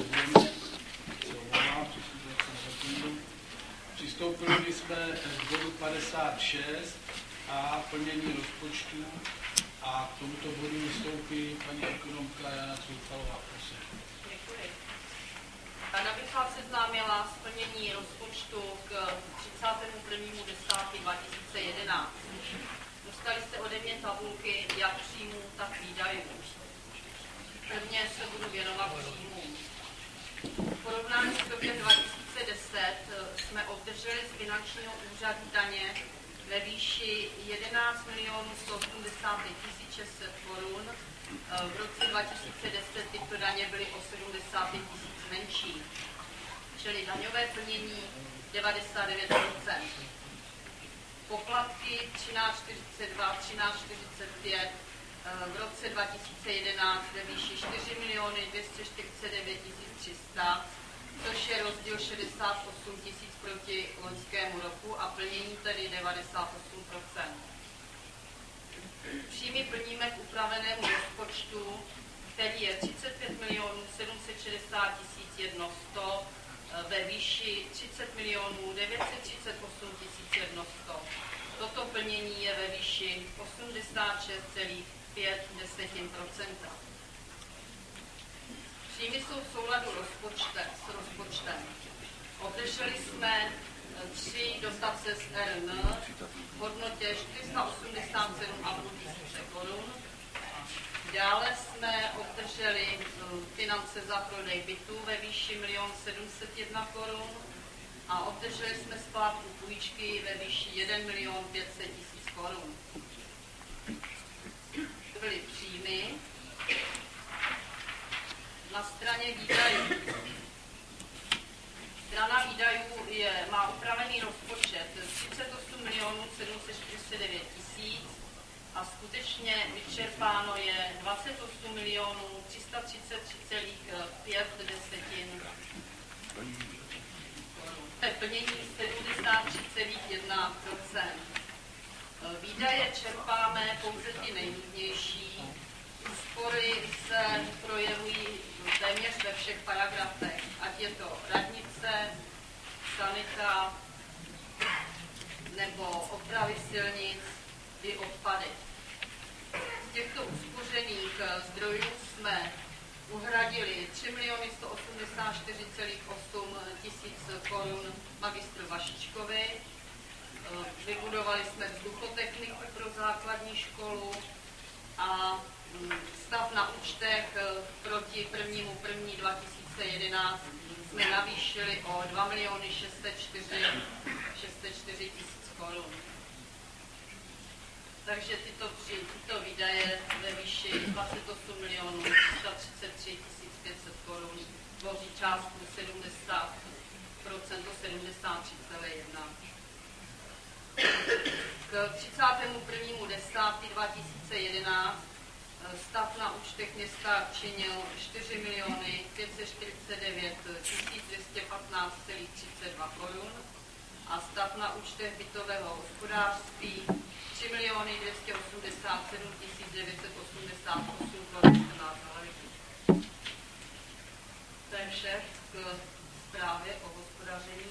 přistoupili bychom k bodu 56 a plnění rozpočtu a k tomuto bodu vystoupí paní ekonomka Jana Coufalová, prosím. Děkuji. Ráda bych vás seznámila s plnění rozpočtu k 31.10.2011. Dostali jste ode mě tabulky jak příjmů, tak výdajů. Prvně se budu věnovat příjmům. V porovnání s rokem 2010 jsme obdrželi z finančního úřadu daně ve výši 11 185 600 korun. V roce 2010 tyto daně byly o 75 000 menší, čili daňové plnění 99%. Poplatky 13,42, 13,45 v roce 2011 ve výši 4 249 300, což je rozdíl 68 000 proti loňskému roku a plnění tedy 98%. Příjmy plníme k upravenému rozpočtu, který je 35 760 100 ve výši 30 938 100. Toto plnění je ve výši 86,5%. Příjmy jsou v souladu s rozpočtem. Obdrželi jsme 3 dotace z RN v hodnotě 487,5 tisíce korun. Dále jsme obdrželi finance za prodej bytů ve výši 1 701 000 korun a obdrželi jsme splátku půjčky ve výši 1 500 000 korun. To byly příjmy. Na straně výdajů. Strana výdajů má upravený rozpočet 38 749 000 a skutečně vyčerpáno je 28 333,5 plnění 73,1%. Výdaje čerpáme pouze ty nejnutnější. Úspory se projevují téměř ve všech paragrafech, ať je to radnice, sanita nebo opravy silnic i odpady. Z těchto uspořených zdrojů jsme uhradili 3 184,8 tisíc korun magistru Vašičkovi, vybudovali jsme vzduchotechniku pro základní školu a stav na účtech proti 1.1.2011 jsme navýšili o 2 604 tisíc korun. Takže tyto výdaje ve výši 28 333 500 korun tvoří částku 70%, 73,1. K 31.10.2011 stav na účtech města činil 4 549 215,32 korun a stav na účtech bytového hospodářství 3 287 988 korun. To je vše k zprávě o hospodaření.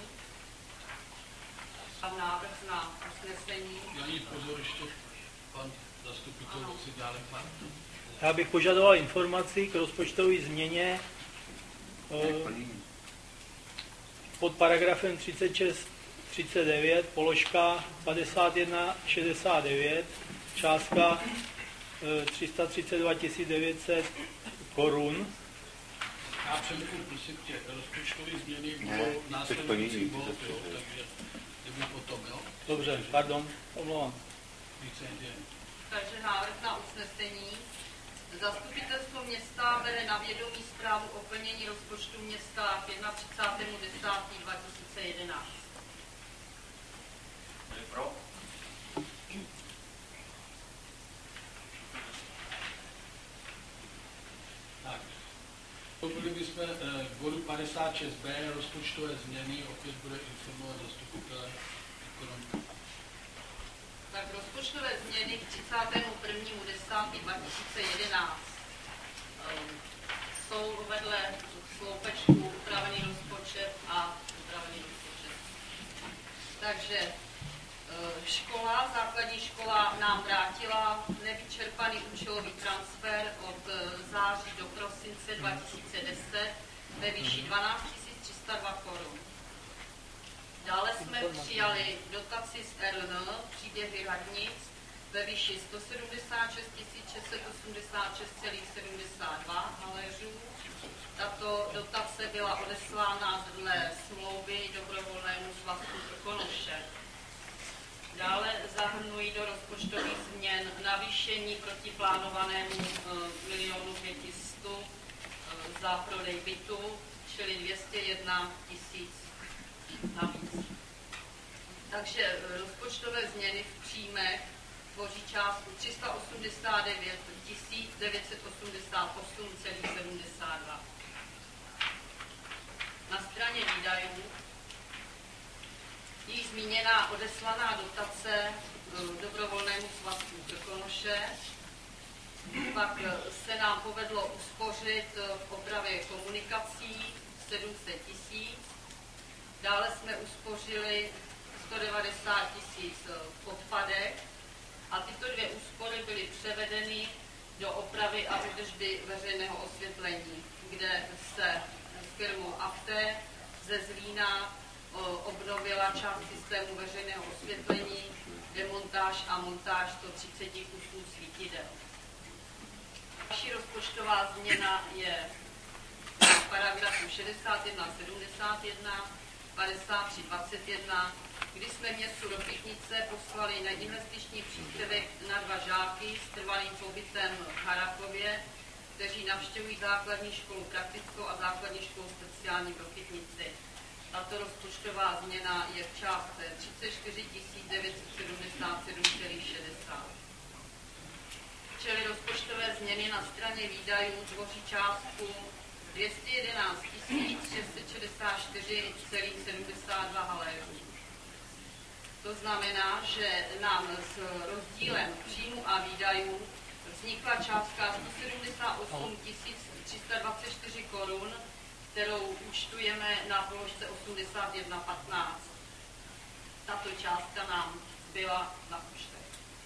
A návrh na usnesení. Já jí pozor, ještě pan zastupitel si dále pár Já bych požadoval informaci k rozpočtové změně pod paragrafem 36-39, položka 5169, částka 332 900 korun. Já přemýšlím, prosím tě, rozpočtové změny budou následující bod, takže jdeme potom, jo? Dobře, pardon, omlouvám. Takže návrh na usnesení. Zastupitelstvo města bere na vědomí zprávu o plnění rozpočtu města k 31.10.2011. Kdo je pro? Tak. Byli bychom k bodu 56b, rozpočtové změny, opět bude informovat zastupitel ekonomika. Tak rozpočtové změny k 31.10.2011 jsou vedle sloupečku upravený rozpočet a upravený rozpočet. Takže škola, základní škola nám vrátila nevyčerpaný účelový transfer od září do prosince 2010 ve výši 12 302 korun. Dále jsme přijali dotaci z RN příběhy radnic ve výši 176 686,72 haléřů. Tato dotace byla odeslána dle smlouvy dobrovolnému svazku Krkonoše. Dále zahrnují do rozpočtových změn navýšení proti plánovanému 1 500 000 za prodej bytu, čili 201 000 navíc. Takže rozpočtové změny v příjmech tvoří částku 389 988,72. Na straně výdajů již zmíněná odeslaná dotace dobrovolnému svazku Krkonoše. Pak se nám povedlo uspořit v opravě komunikací 700 000. Dále jsme uspořili 190 000 v odpadech a tyto dvě úspory byly převedeny do opravy a údržby veřejného osvětlení, kde se s firmou AFTE ze Zlína obnovila část systému veřejného osvětlení, demontáž a montáž 130 kusů svítidel. Další rozpočtová změna je v paragrafu 6171, 5321, kdy jsme městu Ropitnice poslali na investiční příspěvek na 2 žáky s trvalým pobytem v Harakově, kteří navštěvují základní školu praktickou a základní školu speciální v Ropitnici. Tato rozpočtová změna je v částce 34 977,60. Čili rozpočtové změny na straně výdajů tvoří částku 211 664,72 haléřů. To znamená, že nám s rozdílem příjmu a výdajů vznikla částka 178 324 korun, kterou účtujeme na položce 81,15. Tato částka nám byla na účtech.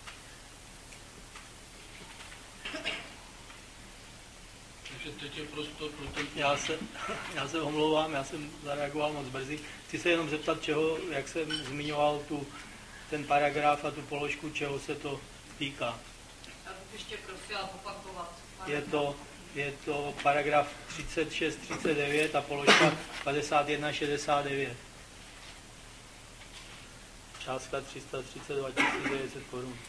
Takže teď je prostor pro ten... Já se omlouvám, já jsem zareagoval moc brzy. Chci se jenom zeptat, čeho, jak jsem zmiňoval ten paragraf a tu položku, čeho se to týká. Já bych ještě prosila opakovat. Je to paragraf 36-39 a položka 51,69. Částka 332 900 korun.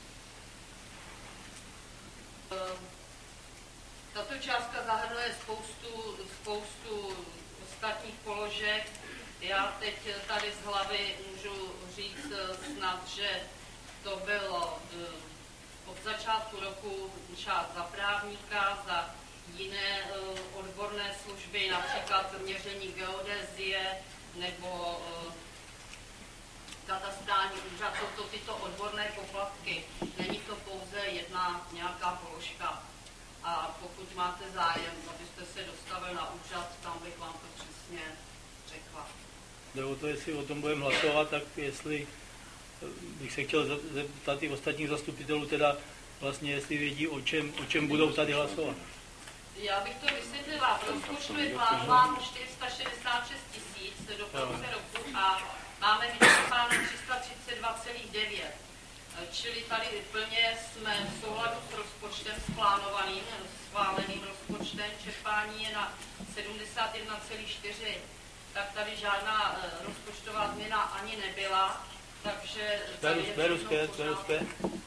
Tato částka zahrnuje spoustu ostatních položek. Já teď tady z hlavy můžu říct snad, že to bylo od začátku roku část za právníka, za jiné odborné služby, například měření geodezie nebo katastrální úřad. Jsou to tyto odborné poplatky. Není to pouze jedna nějaká položka. A pokud máte zájem, abyste se dostavil na úřad, tam bych vám to přesně řekla. Jde o to, jestli o tom budeme hlasovat, tak jestli bych se chtěl zeptat i ostatních zastupitelů, teda vlastně jestli vědí, o čem budou tady hlasovat. Já bych to vysvětlila. V rozpočtu je plánováno 466 000 do konce roku a máme vyčerpáno 332,9. Čili tady plně jsme v souladu s rozpočtem plánovaným, schváleným rozpočtem. Čerpání je na 71,4. Tak tady žádná rozpočtová změna ani nebyla. Takže beru zpět.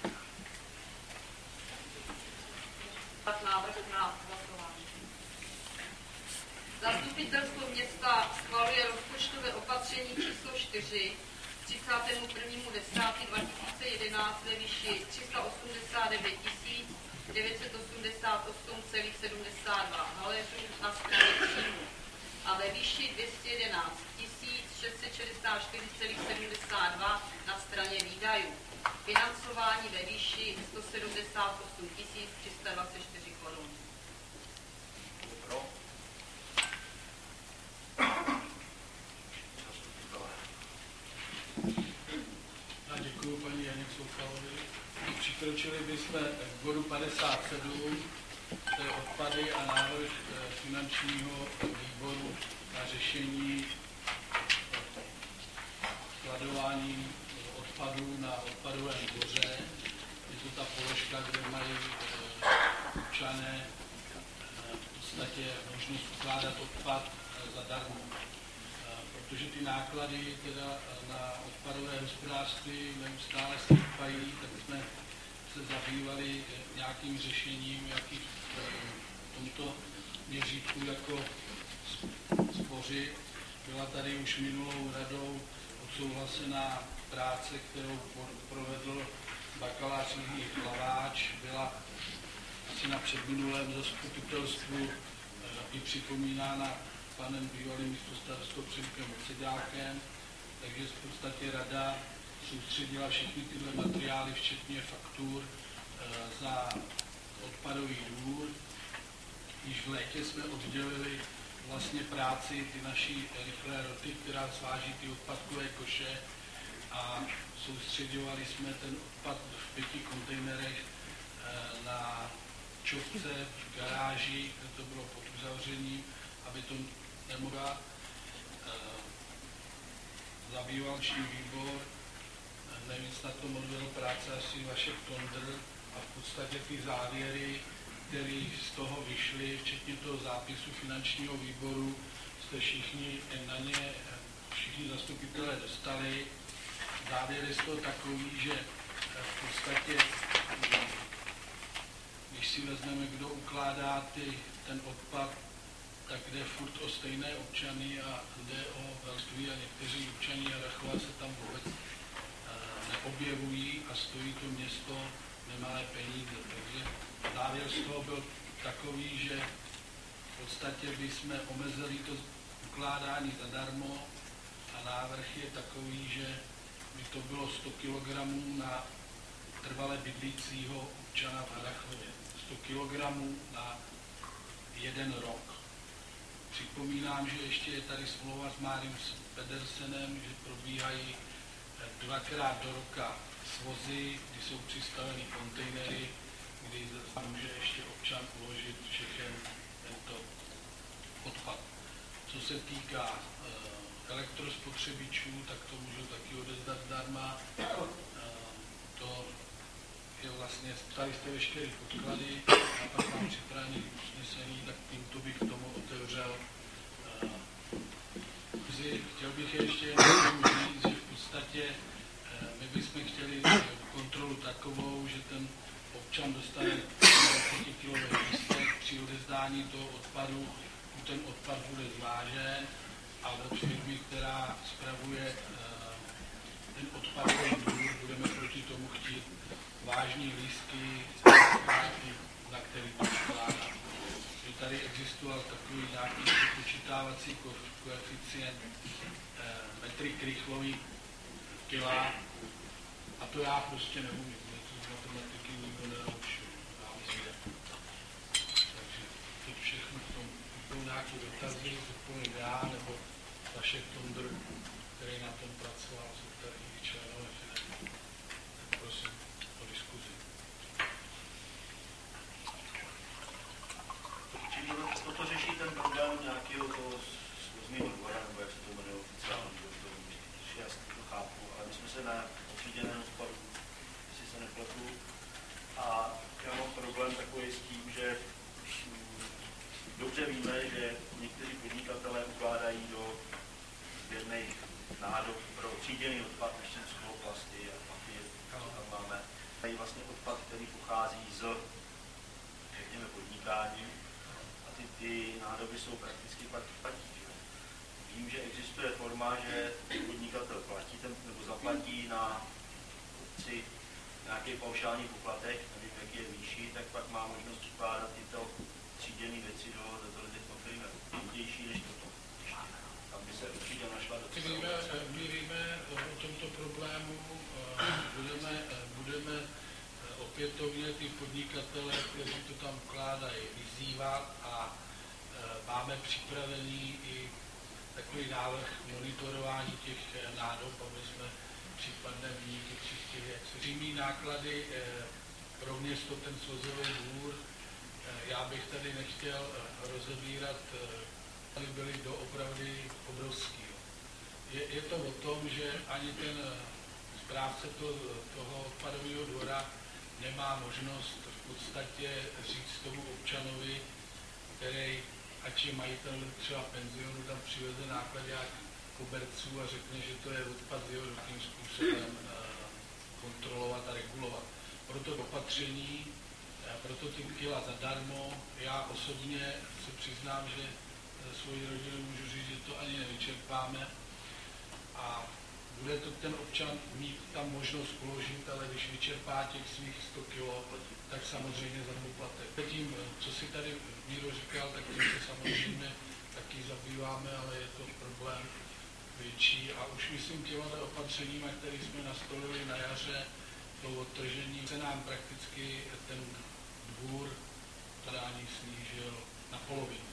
Tak návrh na hlasování. Zastupitelstvo města schvaluje rozpočtové opatření číslo 4 k 31.10.2011 ve výši 389 988,72 haléřů na straně příjmu a ve výši 211 664,72 na straně výdajů. Financování ve výši 178 324 korun. Děkuji paní Janě Soufalovi. Přikročili bychom k bodu 57, to je odpady a návrh finančního výboru na řešení skladování odpadů na odpadovém dvoře. Je to ta položka, kde mají občané v podstatě možnost ukládat odpad zadarmo. Protože ty náklady teda na odpadové hospodářství neustále stoupají, tak jsme se zabývali nějakým řešením, jaký v tomto měřítku jako spořit. Byla tady už minulou radou odsouhlasená práce, kterou provedl bakalář Jiří Hlaváč, byla asi na předminulém zastupitelstvu i připomínána panem bývalým místostarostou Přemkem Ceďákem, takže v podstatě rada soustředila všechny tyhle materiály, včetně faktur za odpadový dvůr. Již v létě jsme oddělili vlastně práci ty naší rychlé roty, která sváží ty odpadkové koše a soustředovali jsme ten odpad v 5 kontejnerech na čovce v garáži, kde to bylo pod uzavřením, aby to nemohla zabývalčný výbor. Nejvíc na tom odvedl práce asi Vašek Tondr a v podstatě ty závěry, které z toho vyšly, včetně toho zápisu finančního výboru, jste všichni na ně, všichni zastupitelé dostali. Závěr je z toho takový, že v podstatě, když si vezmeme, kdo ukládá ten odpad, tak jde furt o stejné občany a jde o velství a někteří občané Harrachova se tam vůbec neobjevují a stojí to město nemalé peníze. Takže závěr z toho byl takový, že v podstatě bychom omezili to ukládání zadarmo a návrh je takový, že by to bylo 100 kg na trvale bydlícího občana v Harrachově. 100 kg na 1 rok. Připomínám, že ještě je tady smlouva s Máriou Pedersenem, že probíhají 2krát do roka svozy, kdy jsou přistaveny kontejnery, kdy může ještě občan uložit všechen tento odpad. Co se týká elektrospotřebičů, tak to můžu taky odezdat zdarma. To je vlastně, tady jste veškeré podklady a pak mám připravený usnesení, tak tímto bych tomu otevřel. Chtěl bych ještě jenom říct, že v podstatě my bychom chtěli kontrolu takovou, že ten občan dostane 10 kg lístek při odezdání toho odpadu, ten odpad bude zvážen a od firmy, která spravuje ten odpadový dvůr, budeme proti tomu chtít vážní lístky, na který to skládá. Že tady existoval takový nějaký počítávací koeficient metry krychlový kila a to já prostě neumím, to z matematiky nikdo nenaučil. Takže teď všechno v tom jsou nějaké dotazy, odpovím já nebo Vašek Tondr, který na tom pracoval, jsou tady jejich členové firmy. Tak prosím o diskuzi. ten problém nějakého toho svozního dvora, nebo jak se to jmenuje oficiálně, to jasně to chápu, ale my jsme se na otříděném odpadu, jestli se nepletu, a já mám problém takový s tím, že dobře víme, že někteří podnikatelé ukládají do sběrných nádob pro tříděný odpad, než jsem sklo, plasty a papír, co tam máme. Mají vlastně odpad, který pochází z, řekněme, podnikání a ty nádoby jsou prakticky platí. Vím, že existuje forma, že podnikatel platí nebo zaplatí na obci nějaký paušální poplatek, nevím, jak je výši, tak pak má možnost ukládat tyto tříděné věci do těch kontejnerů. Důležitější než toto. Tam by se určitě našla docela. My víme o tomto problému, budeme opětovně ty podnikatele, kteří to tam vkládají, vyzývat a máme připravený i takový návrh monitorování těch nádob, aby jsme případné výniky čistili. Jak se římí náklady pro město ten svozový dvůr, já bych tady nechtěl rozebírat, tady byly doopravdy obrovský. Je to o tom, že ani ten správce toho odpadového dvora nemá možnost v podstatě říct tomu občanovi, který, ať je majitel třeba penzionu, tam přiveze nákladák koberců a řekne, že to je odpad z jeho nějakým způsobem kontrolovat a regulovat. Proto opatření, proto ty kila zadarmo. Já osobně se přiznám, že svoji rodinu můžu říct, že to ani nevyčerpáme a bude to ten občan mít tam možnost uložit, ale když vyčerpá těch svých 100 kilo, tak samozřejmě za poplatek. Tím, co si tady Míro říkal, tak tím se samozřejmě taky zabýváme, ale je to problém větší a už myslím těma opatřeníma, které jsme nastolili na jaře, to odtržení se nám prakticky ten dvůr zadání snížil na polovinu.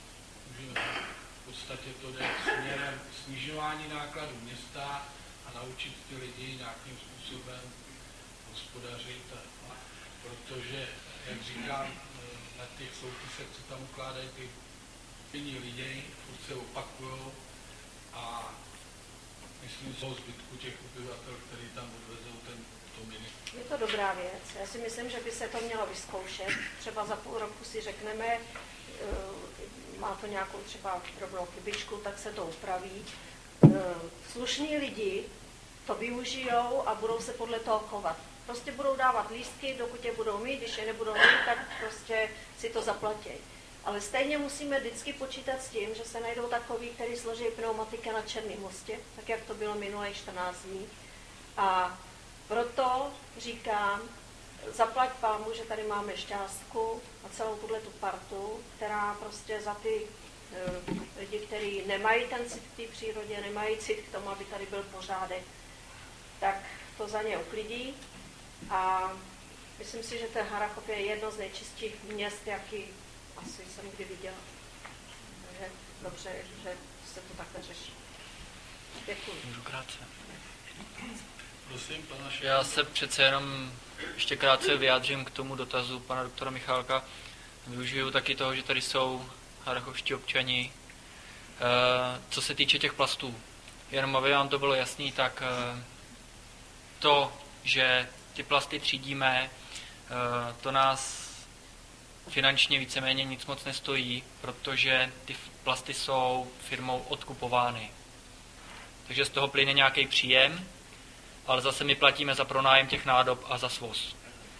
V podstatě to jde směrem snižování nákladů města a naučit ty lidi nějakým způsobem hospodařit, protože, jak říkám, na těch soupisech, co tam ukládají ty jiní lidi, furt se opakujou a myslím, že jsou zbytku těch obyvatel, kteří tam odvezou to mini. Je to dobrá věc. Já si myslím, že by se to mělo vyzkoušet. Třeba za půl roku si řekneme, má to nějakou třeba drobnou chybičku, tak se to upraví. Slušní lidi to využijou a budou se podle toho chovat. Prostě budou dávat lístky, dokud je budou mít, když je nebudou mít, tak prostě si to zaplatí. Ale stejně musíme vždycky počítat s tím, že se najdou takový, který složí pneumatiky na Černém mostě, tak jak to bylo minulé 14 dní. A proto říkám, zaplať pámu, že tady máme Šťástku a celou tu partu, která prostě za ty lidi, kteří nemají ten cit k té přírodě, nemají cit k tomu, aby tady byl pořádek, tak to za ně uklidí. A myslím si, že ten Harrachov je jedno z nejčistších měst, jaký asi jsem kdy viděla. Takže dobře, že se to takhle řeší. Děkuji. Můžu krátce. Prosím, pana Šefa. Já se přece jenom ještě krátce vyjádřím k tomu dotazu pana doktora Michálka. Využiju taky toho, že tady jsou harrachovští občani. Co se týče těch plastů, jenom aby vám to bylo jasný, tak to, že ty plasty třídíme, to nás finančně víceméně nic moc nestojí, protože ty plasty jsou firmou odkupovány. Takže z toho plyne nějaký příjem, ale zase my platíme za pronájem těch nádob a za svoz.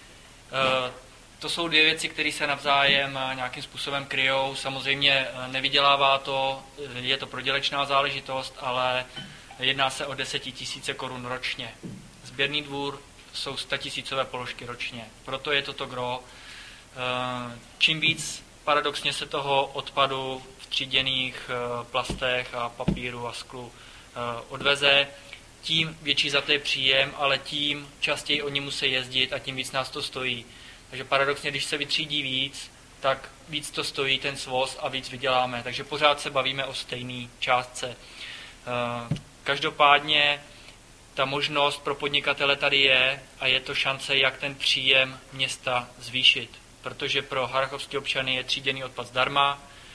To jsou dvě věci, které se navzájem nějakým způsobem kryjou. Samozřejmě nevydělává to, je to prodělečná záležitost, ale jedná se o 10 000 korun ročně. Sběrný dvůr jsou 100 000 položky ročně. Proto je toto gro. Čím víc paradoxně se toho odpadu v tříděných plastech a papíru a sklu odveze, tím větší za to je příjem, ale tím častěji oni musí jezdit a tím víc nás to stojí. Takže paradoxně, když se vytřídí víc, tak víc to stojí ten svoz a víc vyděláme. Takže pořád se bavíme o stejné částce. Každopádně ta možnost pro podnikatele tady je a je to šance, jak ten příjem města zvýšit. Protože pro harrachovské občany je tříděný odpad zdarma,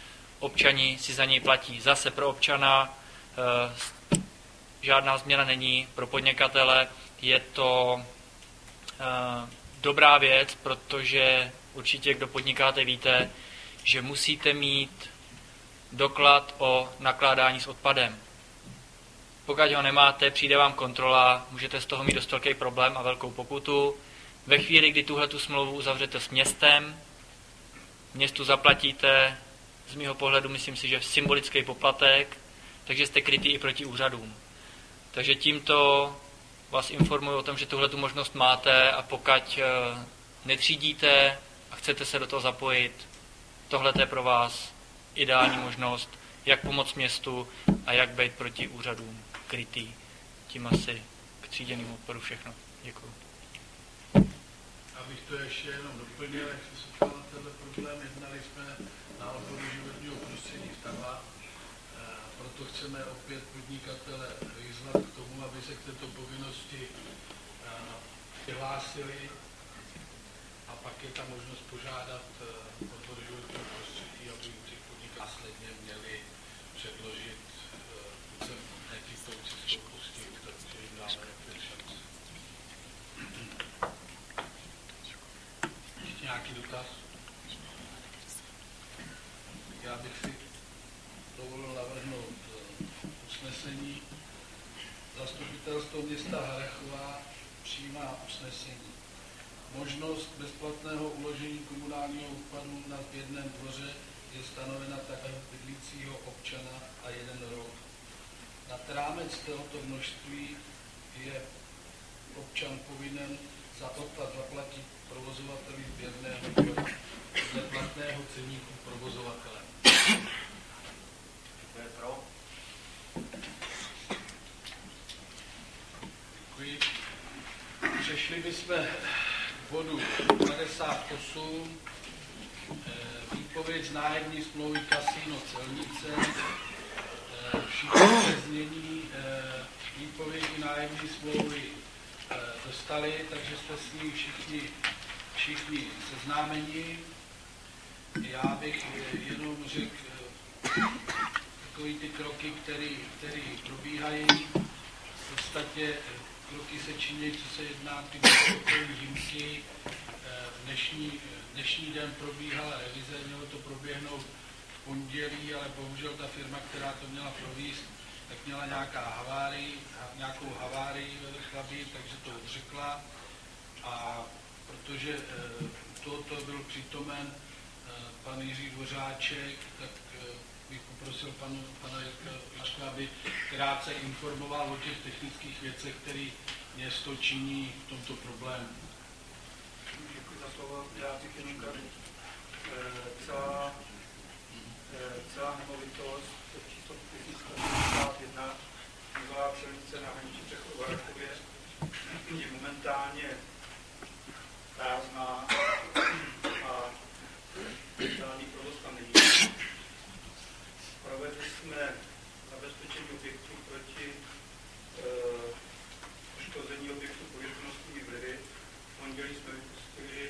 občani si za něj platí. Zase pro občana žádná změna není, pro podnikatele je to dobrá věc, protože určitě, kdo podnikáte, víte, že musíte mít doklad o nakládání s odpadem. Pokud ho nemáte, přijde vám kontrola, můžete z toho mít dost velký problém a velkou pokutu. Ve chvíli, kdy tuhletu smlouvu uzavřete s městem, městu zaplatíte, z mého pohledu myslím si, že symbolický poplatek, takže jste krytý i proti úřadům. Takže tímto vás informuji o tom, že tuhletu možnost máte a pokud netřídíte a chcete se do toho zapojit, tohle je pro vás ideální možnost, jak pomoct městu a jak být proti úřadům krytý. Tím asi k tříděnému odpadu všechno. Děkuji. Abych to ještě jenom doplnil, jak se ptal na tenhle problém, jednali jsme na odboru životního prostředí v Tarla, proto chceme opět podnikatele vyzvat k tomu, aby se k této povinnosti přihlásili a pak je ta možnost požádat odbor životního prostředí, aby těch podnikatelů následně měli předložit netypovou cestou postih, takže jim dáme opět šanci. Ještě nějaký dotaz? Já bych si dovolil navrhnout usnesení. Zastupitelstvo města Harrachova přijímá usnesení. Možnost bezplatného uložení komunálního odpadu na sběrném dvoře je stanovena tak bydlícího občana a 1 rok. Nad rámec tohoto množství je občan povinen za odpad zaplatit provozovateli sběrného dvora dle platného ceníku provozovatele. Kdo je pro? Děkuji. Přešli bychom k bodu 58, výpověď z nájemní smlouvy Kasino Celnice. Všichni se znění výpovědi nájemní smlouvy dostali, takže jste s ní všichni seznámeni. Já bych jenom řekl takový ty kroky, které probíhají. V podstatě kroky se činí, co se jedná ty okolní jímky. Dnešní den probíhala revize, mělo to proběhnout v pondělí, ale bohužel ta firma, která to měla províst, tak měla nějakou havárii ve Vrchlabí, takže to odřekla. A protože tohoto byl přítomen pan Jiří Dvořáček, tak bych poprosil pana Jirka, aby krátce informoval o těch technických věcech, které město činí v tomto problému. Děkuji za slovo. Já bych jenom celá nemovitost číslo 1071 bývalá silnice na hranici přechodu v Harrachově je momentálně prázdná a žádný provoz tam není. Provedli jsme zabezpečení objektu proti poškození objektu povětrnostními vlivy. V pondělí jsme vypustili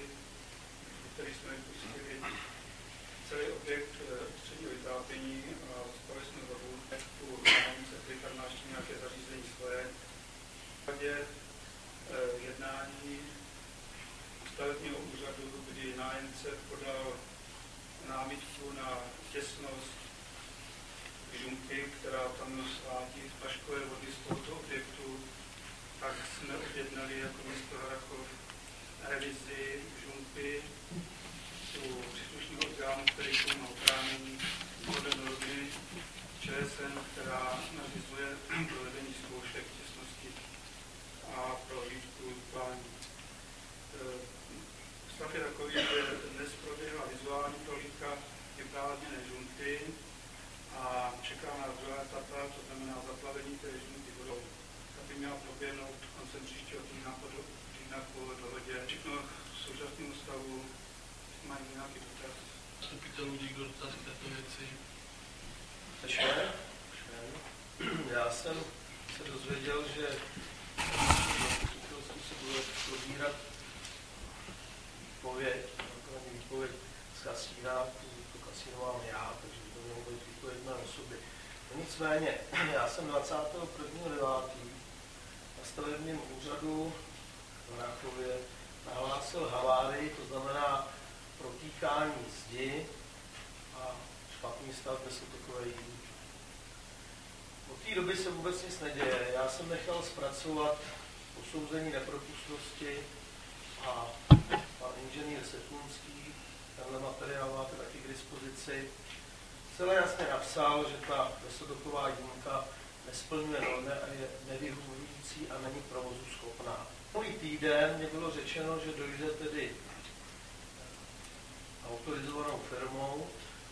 celý objekt středního vytápění a spali jsme vodu. Tu nájemce, který tam má ještě nějaké zařízení svoje. V případě jednání stavebního úřadu, kdy nájemce podal námitku na těsnost žumpy, která tam svádí splaškové vody z tohoto objektu, tak jsme objednali jako město Harrachov revizi žumpy u příslušného orgánu, který jsou na oprávnění podle normy ČSN, která nařizuje provedení zkoušek těsnosti a prohlídku zbání. Stav je takový, že dnes proběhla vizuální prohlídka vyprázdněné žumpy a čeká na druhá etapa, to znamená zaplavení té žumpy vodou. Ta by měla proběhnout koncem příštího týdna po dohodě. Všechno v současnému stavu mají nějaký dotaz. Zastupitelů někdo dotaz k této věci? Já jsem se dozvěděl, že se bude probírat výpověď z kasína, to kasíno mám já, takže to mělo Nicméně, já jsem 21.9. na stavebním úřadu v Ráchově nahlásil havárii, to znamená protýkání zdi a špatný stav bezotokové jímky. Od té doby se vůbec nic neděje. Já jsem nechal zpracovat posouzení nepropustnosti a pan inženýr Setunský, tenhle materiál máte taky k dispozici, celé jasně napsal, že ta bezotokové jímka nesplňuje normy a je nevyhovující a není provozu schopná. Minulý týden mě bylo řečeno, že dojde tedy autorizovanou firmou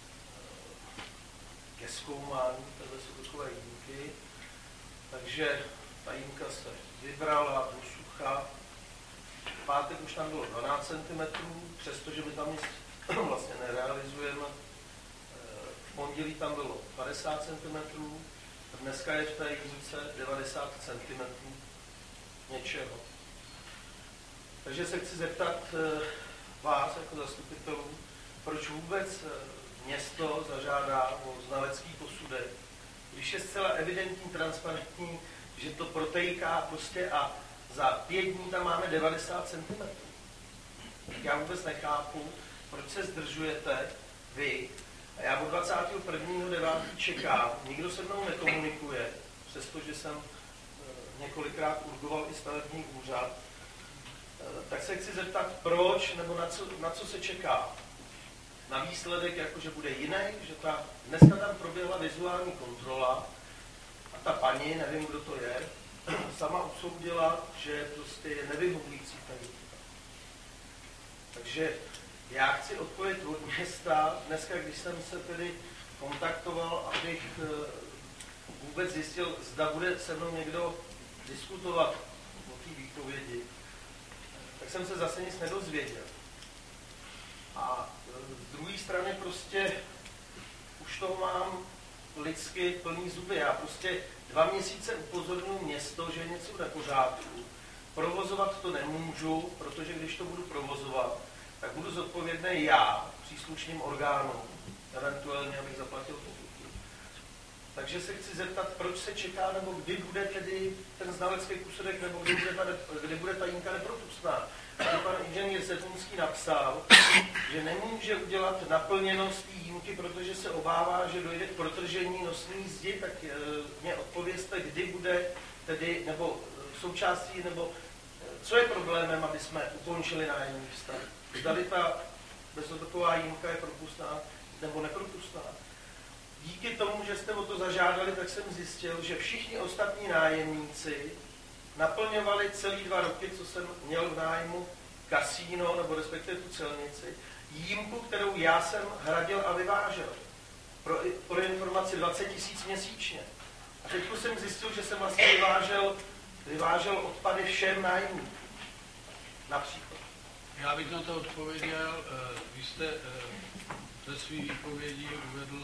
ke zkoumání té bezotokové jímky, takže ta jímka se vybrala do sucha. V pátek už tam bylo 12 cm, přestože my tam nic vlastně nerealizujeme. V pondělí tam bylo 50 cm, dneska je v té jímce 90 cm něčeho. Takže se chci zeptat vás jako zastupitelů, proč vůbec město zažádá o znalecký posudek, když je zcela evidentní, transparentní, že to protejká prostě a za 5 dní tam máme 90 cm. Já vůbec nechápu, proč se zdržujete vy. A já od 21.9. čekám, nikdo se mnou nekomunikuje, přestože jsem několikrát urgoval i stavební úřad, tak se chci zeptat, proč nebo na co se čeká. Na výsledek, jakože bude jiný, že dneska tam proběhla vizuální kontrola a ta paní, nevím, kdo to je, sama usoudila, že prostě je nevyhovující tady. Takže já chci odpověď od města. Dneska, když jsem se tedy kontaktoval, abych vůbec zjistil, zda bude se mnou někdo diskutovat o té výpovědi, tak jsem se zase nic nedozvěděl. A z druhé strany prostě už toho mám lidsky plný zuby. Já prostě 2 měsíce upozorňuji město, že je něco v nepořádku. Provozovat to nemůžu, protože když to budu provozovat, tak budu zodpovědný já příslušným orgánům, eventuálně abych zaplatil pokutu. Takže se chci zeptat, proč se čeká, nebo kdy bude tedy ten znalecký posudek, nebo kdy bude ta jímka nepropustná. Pan inženýr Setunský napsal, že nemůže udělat naplněnost té jímky, protože se obává, že dojde k protržení nosní zdi, tak mě odpovězte, kdy bude tedy, nebo součástí, nebo co je problémem, aby jsme ukončili nájemní vztah. Zdali ta bezotoková jímka je propustná nebo nepropustná. Díky tomu, že jste o to zažádali, tak jsem zjistil, že všichni ostatní nájemníci naplňovali celý 2 roky, co jsem měl v nájmu kasíno, nebo respektive tu celnici, jímku, kterou já jsem hradil a vyvážel. Pro informaci 20 000 měsíčně. A teď jsem zjistil, že jsem vlastně vyvážel odpady všem nájemníkům. Například. Já bych na to odpověděl. Vy jste ve své výpovědi uvedl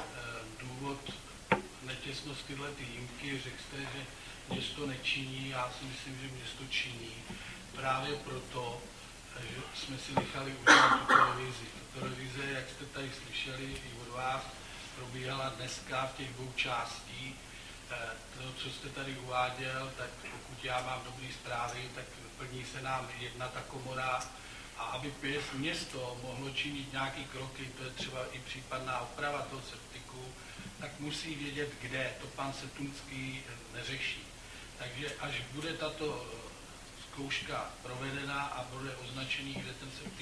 důvod netěsnosti tyhle jímky. Řekl jste, že město nečiní. Já si myslím, že město činí. Právě proto, že jsme si nechali udělat tu televizi. Ta televize, jak jste tady slyšeli i od vás, probíhala dneska v těch 2 částí. To, co jste tady uváděl, tak pokud já mám dobré zprávy, tak plní se nám jedna ta komora a aby město mohlo činit nějaké kroky, to je třeba i případná oprava toho septiku, tak musí vědět, kde. To pan Setunský neřeší. Takže až bude tato zkouška provedena a bude označený, kde ten septik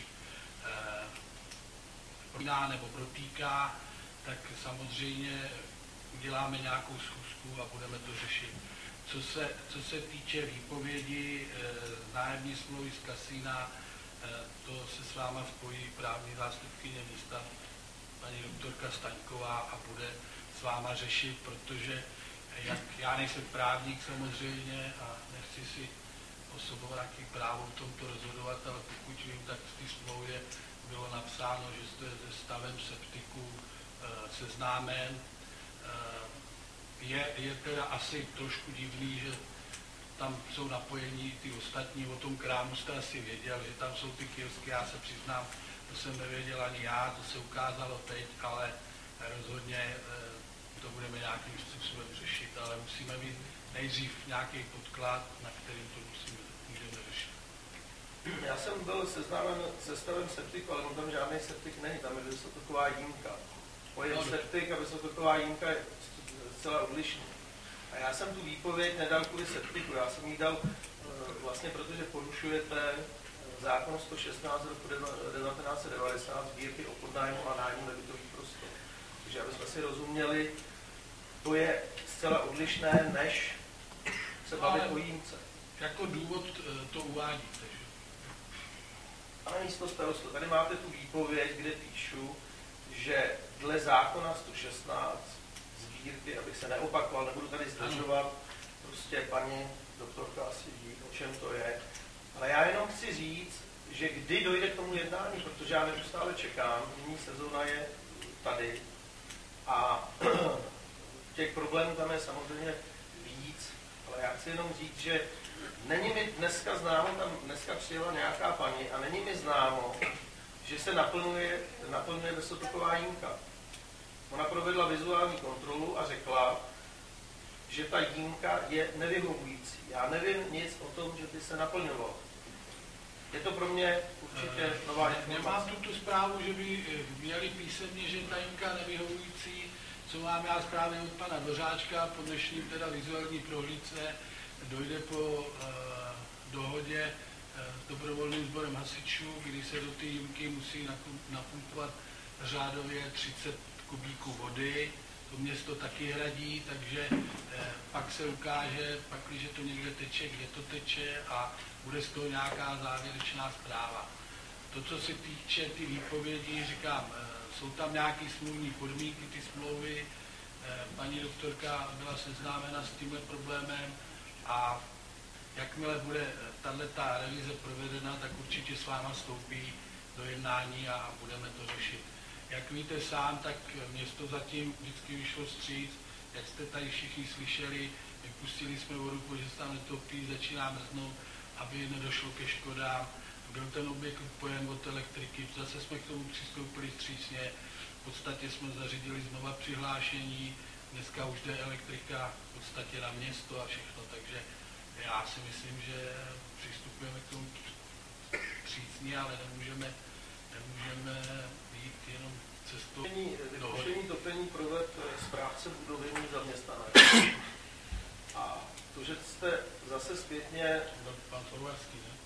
nebo protýká, tak samozřejmě uděláme nějakou schůzku a budeme to řešit. Co se týče výpovědi nájemní smlouvy z kasína, to se s váma spojí právní zástupkyně města, paní doktorka Staňková, a bude s váma řešit, protože já nejsem právník samozřejmě a nechci si osobovat nějaký právo v tomto rozhodovat, ale pokud vím, tak v té smlouvě bylo napsáno, že jste se stavem septiku seznámen. Je teda asi trošku divný, že tam jsou napojení ty ostatní, o tom krámu jste asi věděl, že tam jsou ty kiosky, já se přiznám, to jsem nevěděl ani já, to se ukázalo teď, ale rozhodně to bude budeme nějakým způsobem řešit, ale musíme mít nejdřív nějaký podklad, na kterým to můžeme řešit. Já jsem byl seznámen se stavem septiku, ale tam žádný septik není, tam je vysokotoková jímka. Pojem septik a vysokotoková jímka je zcela odlišný. A já jsem tu výpověď nedal kvůli septiku, já jsem ji dal vlastně, protože porušujete zákon 116 roku 1990 sbírky o podnájmu a nájmu nebytových prostor. Takže abychom si rozuměli, to je zcela odlišné, než se bavit o jímce. Jako důvod to uvádíte, že? Pane místo starosto, tady máte tu výpověď, kde píšu, že dle zákona 116 sbírky, abych se neopakoval, nebudu tady zdržovat, prostě paní doktorka asi ví, o čem to je. Ale já jenom chci říct, že kdy dojde k tomu jednání, protože já neustále čekám, nyní sezóna je tady a těch problémů tam je samozřejmě víc, ale já chci jenom říct, že není mi dneska známo, tam dneska přijela nějaká paní a není mi známo, že se naplňuje vysokotoková jímka. Ona provedla vizuální kontrolu a řekla, že ta jímka je nevyhovující. Já nevím nic o tom, že by se naplňovala. Je to pro mě určitě nová informace. Nemám tu zprávu, že by měli písemně, že ta jímka nevyhovující, co mám já zprávy od pana Dvořáčka, po dnešním teda vizuální prohlídce dojde po dohodě s dobrovolným sborem hasičů, kdy se do té jímky musí napumpovat řádově 30 kubíků vody. To město taky hradí, takže pak se ukáže, pak, když to někde teče, kde to teče a bude z toho nějaká závěrečná zpráva. To, co se týče ty výpovědi, říkám, jsou tam nějaké smluvní podmínky, ty smlouvy. Paní doktorka byla seznámena s tímhle problémem a jakmile bude tato revize provedena, tak určitě s váma vstoupí do jednání a budeme to řešit. Jak víte sám, tak město zatím vždycky vyšlo vstříc, jak jste tady všichni slyšeli, vypustili jsme vodu, že se tam netopí, začíná mrznout, aby nedošlo ke škodám. Byl ten objekt odpojen od elektriky, zase jsme k tomu přistoupili vstřícně, v podstatě jsme zařídili znova přihlášení, dneska už jde elektrika v podstatě na město a všechno, takže já si myslím, že přistupujeme k tomu vstřícně, ale nemůžeme jít jenom cestou vypuštění topení proved správce budovy zaměstnané. A to, že jste zase zpětně... Pan Forvarský, ne?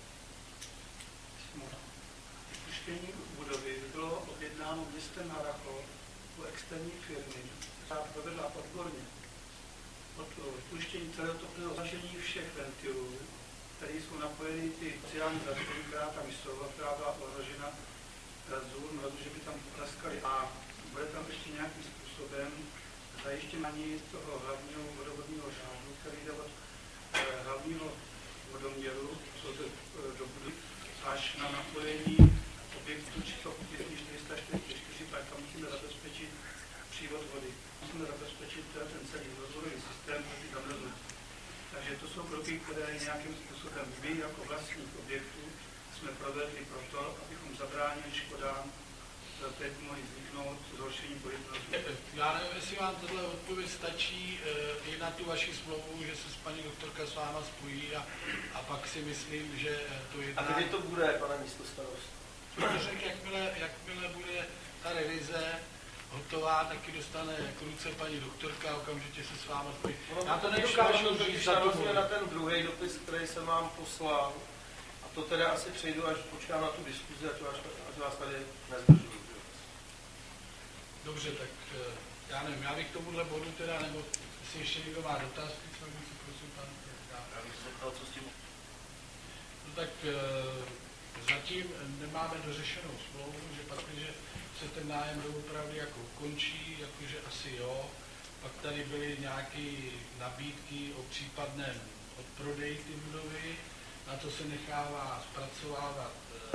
Vypuštění budovy bylo objednáno městem Harrachov u externí firmy, která provedla odborně od vypuštění celého topného zařízení všech ventilů, které jsou napojeny ty sociální zařízení, která tam jsou, která byla ohrožena mrazu, že by tam praskali a bude tam ještě nějakým způsobem zajištění toho hlavního vodovodního řádu, který jde od hlavního vodoměru do budovy až na napojení objektu číslo 444, tak tam musíme zabezpečit přívod vody. Musíme zabezpečit ten celý rozvodový systém proti zamrznu. Takže to jsou kroky, které nějakým způsobem my jako vlastník objektu jsme provedli proto, abychom zabránili škodám, které teď mohly vzniknout zhoršení pohyblivosti. Já nevím, jestli vám tohle odpověď stačí i na tu vaši smlouvu, že se s paní doktorka s váma spojí a pak si myslím, že to je... A kdy to bude, pane místostarost? Jakmile bude ta revize hotová, taky dostane k ruce paní doktorka a okamžitě se s váma spojí. Já to nedokážu říct na ten druhý dopis, který jsem vám poslal. A to teda asi přejdu, až počkám na tu diskuzi, až vás tady nezdržuju. Dobře, tak já nevím, já bych k tomuhle bodu teda, nebo jestli ještě někdo má dotaz, prosím, pan. Já bych se zeptal, co s tím... No tak zatím nemáme dořešenou smlouvu, že pak, když se ten nájem doopravdy jako ukončí, jakože asi jo, pak tady byly nějaké nabídky o případném odprodeji ty budovy, na to se nechává zpracovávat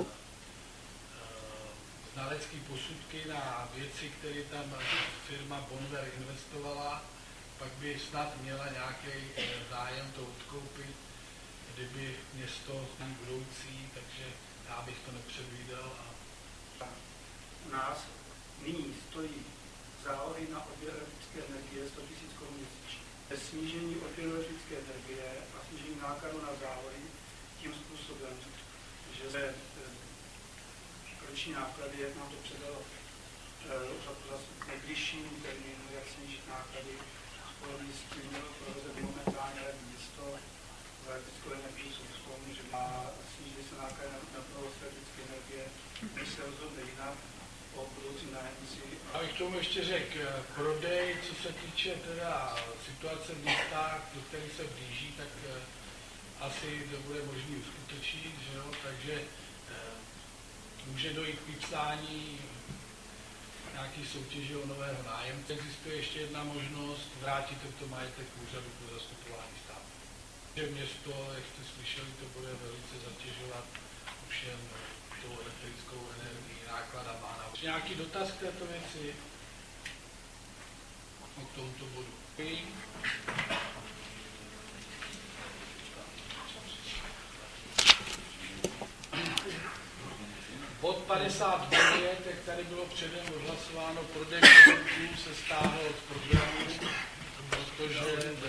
znalecké posudky na věci, které tam firma Bonver investovala, pak by snad měla nějaký zájem to odkoupit, kdyby město budoucí, takže já bych to nepředvídal. U nás nyní stojí zálohy na odběr elektrické energie 100 000 Kč měsíčně. Snížení odběru elektrické energie a snížení nákladu na zálohy tím způsobem, že se roční náklady, jak nám to předalo za nejbližším termínu, jak snížit náklady spojený s tím provozem momentálně město za elektrickou energii jsou v tom, že má snížit se náklady na provoz elektrické energie, než se rozhodne jinak o budoucí nájemci. A bych tomu ještě řekl, prodej, co se týče teda situace v městách, do kterých se blíží, tak asi to bude možný uskutečnit, že jo? Takže může dojít k vypsání nějaký soutěže o nového nájemce. Existuje ještě jedna možnost vrátit tento majetek k úřadu pro zastupování státu. Že město, jak jste slyšeli, to bude velice zatěžovat ovšem tou elektrickou energii, nákladama. Nějaký dotaz k této věci? K tomuto bodu. Bod 59, jak tady bylo předem odhlasováno, prodej pozemků se stáhl z programu, protože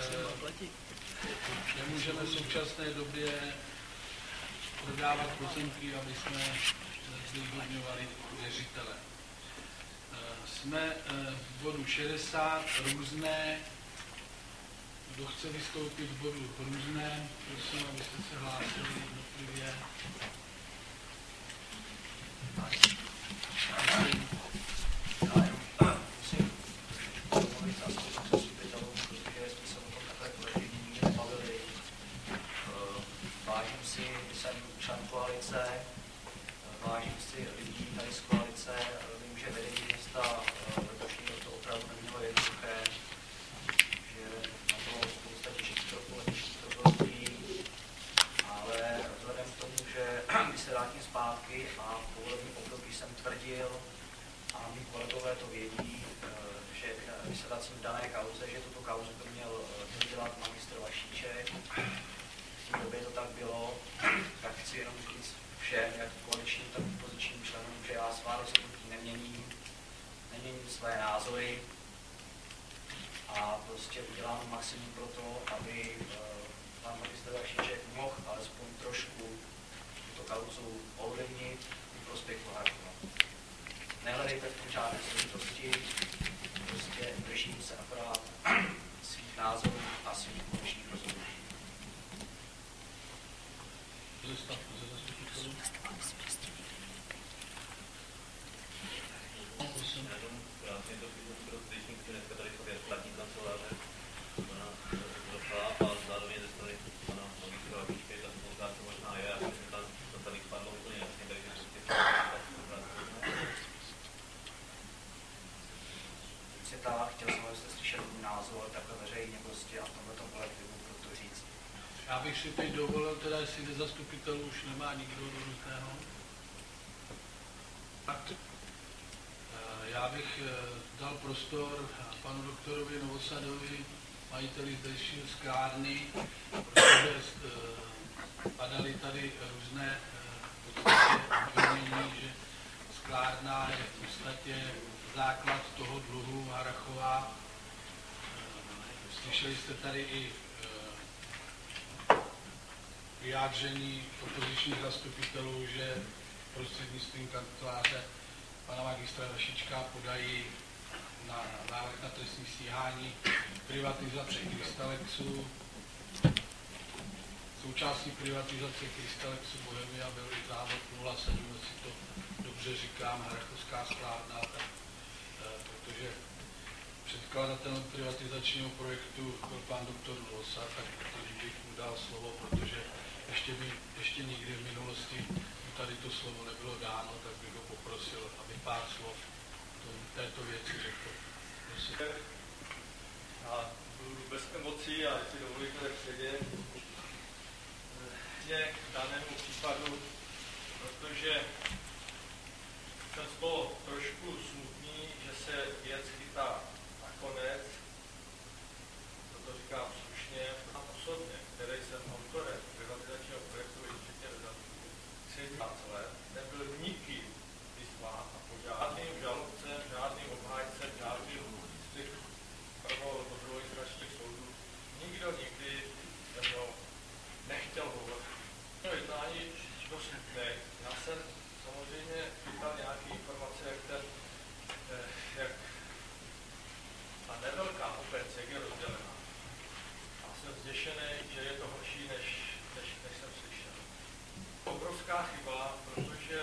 nemůžeme v současné době prodávat pozemky, aby jsme zvýhodňovali věřitele. Jsme v bodu 60, různé. Kdo chce vystoupit v bodu různé, prosím, abyste se hlásili jednotlivě. Musím mluvit zástupcům zastupitelů, protože jsme se o tom takhle kolektivně nikdy nebavili. Vážím si, že jsem člen koalice, vážím si lidí tady z koalice, vím, že vedení města letošního to opravdu nemělo jednoduché, že na to spousta těžkých kroků, ale vzhledem k tomu, že když se vrátím zpátky a v povolebním období jsem tvrdil, a mý kolegové to vědí, že když se vracím v dané kauze, že tuto kauzu by měl dělat magistr Vašíček. V té době to tak bylo, tak chci jenom říct všem, jak koaličním, tak opozičním členům, že já svá rozhodnutí neměním své názory a prostě udělám maximum pro to, aby pan magistr Vašíček mohl alespoň trošku tuto kauzu ovlivnit v prospěchu Harachova. Nehledejte v tom žádné složitosti, prostě držím se akorát svých názorů a svých konečných rozhodnutí. Chtěl jsem, abyste slyšeli můj názor takhle veřejně prostě a v tomto kolektivu proto říct. Já bych si teď dovolil, teda jestli ze zastupitelů už nemá nikdo do různého. Já bych dal prostor panu doktorovi Novosadovi, majiteli zdejší sklárny, protože padaly tady různé obvinění, že sklárna je v podstatě základ toho dluhu Harachova. Slyšeli jste tady i vyjádření opozičních zastupitelů, že prostřednictvím kanceláře pana magistra Vašička podají na návrh na trestní stíhání privatizace Krystalexu. Součástí privatizace Krystalexu Bohemia byl i závod 07, jestli to dobře říkám, Harachovská sklárna, protože předkladatelem privatizačního projektu byl pan doktor Losa, tak když bych mu dal slovo, protože ještě nikdy v minulosti tady to slovo nebylo dáno, tak bych ho poprosil, aby pár slov této věci řekl. Prosím. Já budu bez emocí a si dovolíte tak sedět. Je k danému případu, protože jsem z toho trošku smutný, že se věc chytá nakonec, to říkám slušně, a osobně, který jsem autorem privatizačního projektu včetně dodatků, 13 let, nebyl nikým vyzván a po žádným žalobcem, žádným obhájcem, žádným zděšený, že je to horší, než jsem slyšel. Obrovská chyba, protože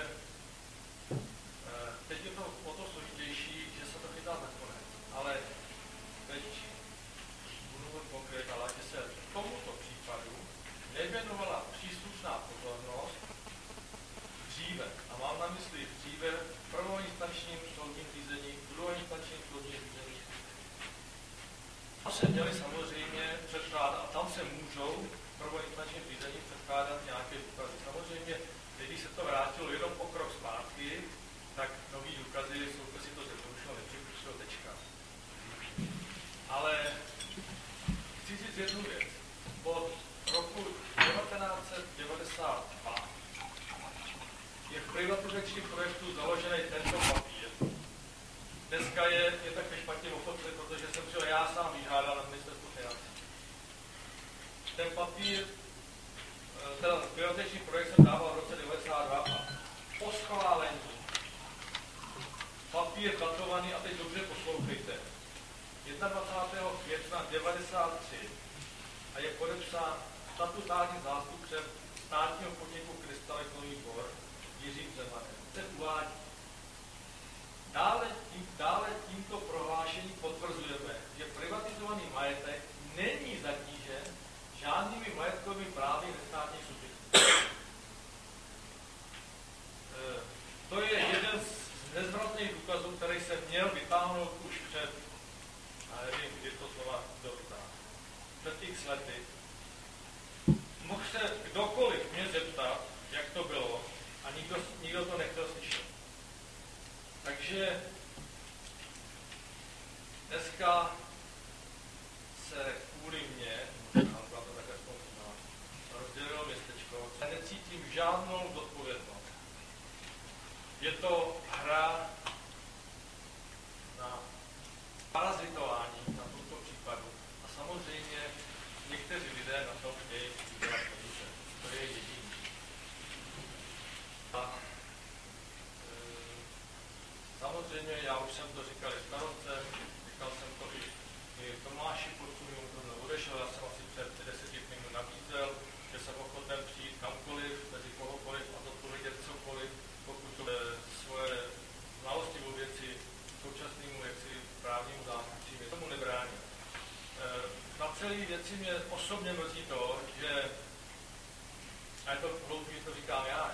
teď je to o to složitější, že se to chytá nakonec. Ale teď budu mluvit konkrétně, ale že se tomuto případu nevěnovala příslušná pozornost dříve. A mám na mysli dříve v prvoinstančním soudním řízení, v druhoinstančním soudním řízení. Tam se měli samozřejmě předkládat, a tam se můžou v prvoinstančním řízení předkládat nějaké důkazy. Samozřejmě, když se to vrátilo jenom o krok zpátky, tak nový důkazy jsou si to zjednodušilo, nepřipuštělo tečka. Ale chci říct jednu věc. Od roku 1992 je v privatizačním projektu založený tento papír. Dneska je také špatně ochocený, protože jsem přijel já sám vyžádal na ministerstvu financí. Ten papír, teda privatizační projekt jsem dával v roce 1992 a po schválení papír datovaný, a teď dobře poslouchejte, 21. května 1993 a je podepsán statutárním zástupcem státního podniku Krystalikový Bor Jiřím Zemanem. Se uvádí. Dále tímto prohlášením potvrzujeme, že privatizovaný majetek není zatížen žádnými majetkovými právy nestátních subjektů. To je jeden z nezvratných důkazů, který jsem měl vytáhnout už před, a nevím, kdy to slova dobytá, před x lety. Mohl se kdokoliv mě zeptat, jak to bylo, a nikdo to nechtěl slyšet. Takže dneska se kvůli mně, možná to také vzpomínám, rozdělilo městečko, se necítím žádnou zodpovědnost. Je to hra na parazitování na tomto případu. A samozřejmě někteří lidé na tom chtějí vydělat peníze. To je jediný. A samozřejmě, já už jsem to říkal i starostem, říkal jsem to i Tomáši Porcuniu, to odešel, já jsem asi před 10 minut nabízel, že jsem ochoten přijít kamkoliv, mezi kohokoliv a zodpovědět cokoliv, pokud to svoje znalosti o věci současnému právnímu zástupci mě tomu nebrání. Na celé věci mě osobně mrzí to, že, a je to hloupý, že to říkám já,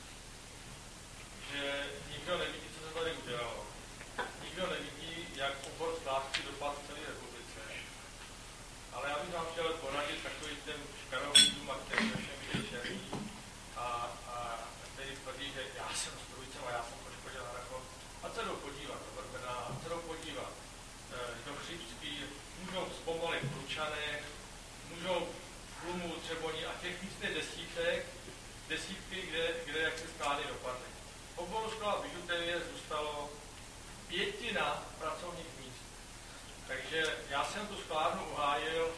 že nikdo nevidí, co se tady udělalo. Nikdo nevidí, jak obor stávky dopadl v celé republice. Ale já bych vám chtěl poradit takovým těm škarovidům a kterým všem vyčerní a který tvrdí, že já jsem strojcem a já jsem poškodil na Rakov. A se jdou podívat do Vrbena, a se jdou podívat do Chřipský, můžou zpomalit v Lučanech, můžou v Tlumu, Třeboní a těch víc než desítky, kde jak se sklády dopadly. V oboru škola bižuterie zůstalo 1/5 pracovních míst. Takže já jsem tu sklárnu uhájil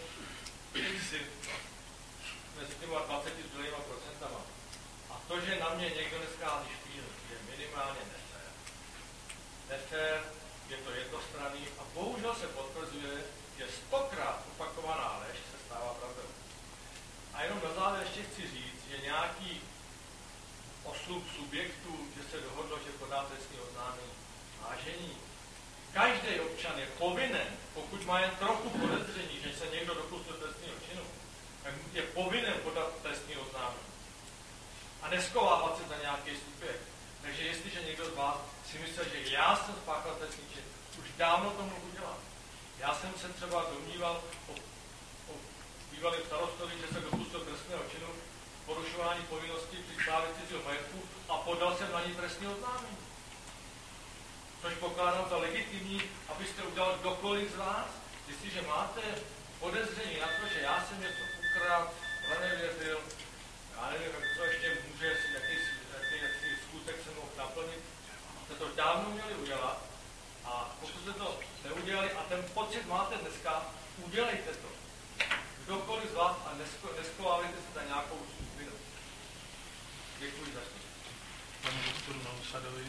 mezi těma 20 zbylejma procentama. A to, že na mě někdo neschází špínu, je minimálně nefér. Nefér, je to jednostranný a bohužel se potvrzuje, že 100krát opakovaná lež se stává pravdou. A jenom na závěr ještě chci říct, že nějaký 8 subjektů, že se dohodlo, že podá trestní oznámení. Vážení, každý občan je povinen, pokud má jen trochu podezření, že se někdo dopustil trestního činu, tak je povinen podat trestní oznámení. A neskovávat se za nějaký subjekt. Takže jestliže někdo z vás si myslel, že já jsem spáchal trestný čin, už dávno to mohu udělat. Já jsem se třeba domníval o bývalém starostovi, že se dopustil trestného činu, porušování povinností při správě cizího majetku a podal jsem na ní trestní oznámení. Což pokládám za legitimní, abyste udělal kdokoliv z vás, jestliže máte podezření na to, že já jsem něco ukradl, nevěřil, já nevím, co ještě může, jaký skutek se mohl naplnit, jste to dávno měli udělat a pokud jste to neudělali a ten pocit máte dneska, udělejte to. Kdokoliv z vás a neskovávejte se za nějakou skupinu. Děkuji za to. Pane doktoru Nausadovi.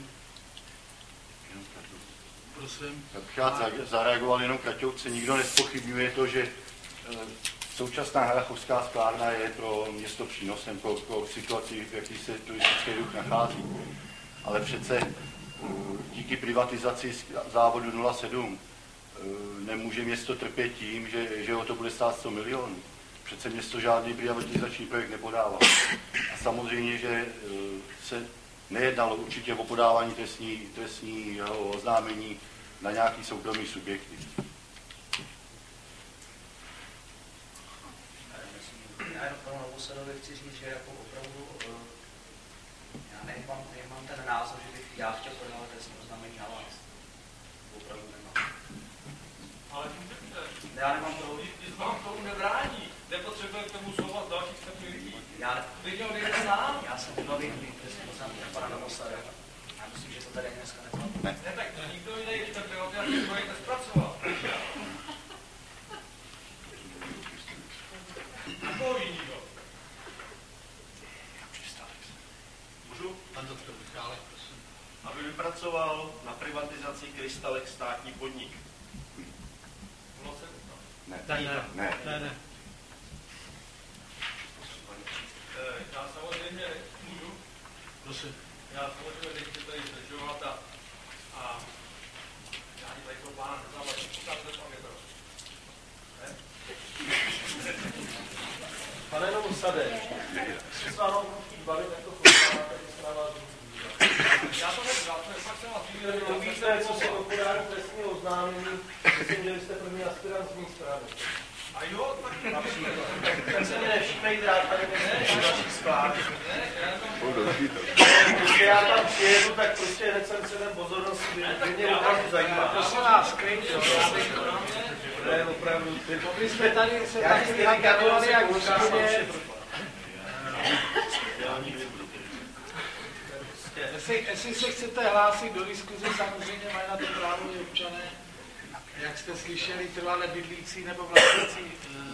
Prosím. Já bych zareagoval jenom kratouce. Nikdo nezpochybňuje to, že Současná harrachovská sklárna je pro město přínosem, pro situaci, v jaký se turistický ruch nachází. Ale přece díky privatizaci závodu 07 nemůže město trpět tím, že ho to bude stát 100 milionů. Přece město žádný privatizační projekt nepodává. A samozřejmě, že se nejednalo určitě o podávání trestního oznámení na nějaký soukromý subjekty. Já jenom panu Novosadovi chci říct, že jako opravdu, já nemám ten názor, že bych já chtěl podávat trestní oznámení na vás. Opravdu nemám. Ale já nemám toho. Nic vám tomu nebrání. Nepotřebuje k tomu souhlas dalších 7 lidí. Vy měl nejde sám. Já jsem nevěděl trestní oznámení na pana Novosada. Já myslím, že to tady dneska neplatí. Ne, tak to nikdo jiný ještě privatizační projekt nespracoval. Koho jinýho? Můžu? Pan doktor Michálek, prosím. Aby vypracoval na privatizaci Krystalek státní podnik. Ne. Já samozřejmě můžu. Prosím. Já samozřejmě nechci tady zdržovat a já ani tady toho pána neznám, ale počkáte tam je to. Pane Novosade, se s váma budu chtít bavit jako chodná, tady se na vás budu. Já to neznám, to je fakt se vás Víte, co se o podání trestního oznámení, myslím, že vy jste první aspirant z mý strany. A jo, tak se mi nevšímejte, rád tady nejsem vašich skládek. Když já tam přijedu, tak prostě hned jsem se ten pozornost, by mě opravdu zajímá. Prosím vás, klidně, to je opravdu... My jsme tady se taky vykadovali jak v ústavě. Jestli se chcete hlásit do diskuze, samozřejmě mají na to právo i občané. Jak jste slyšeli, trvale bydlící nebo vlastnící,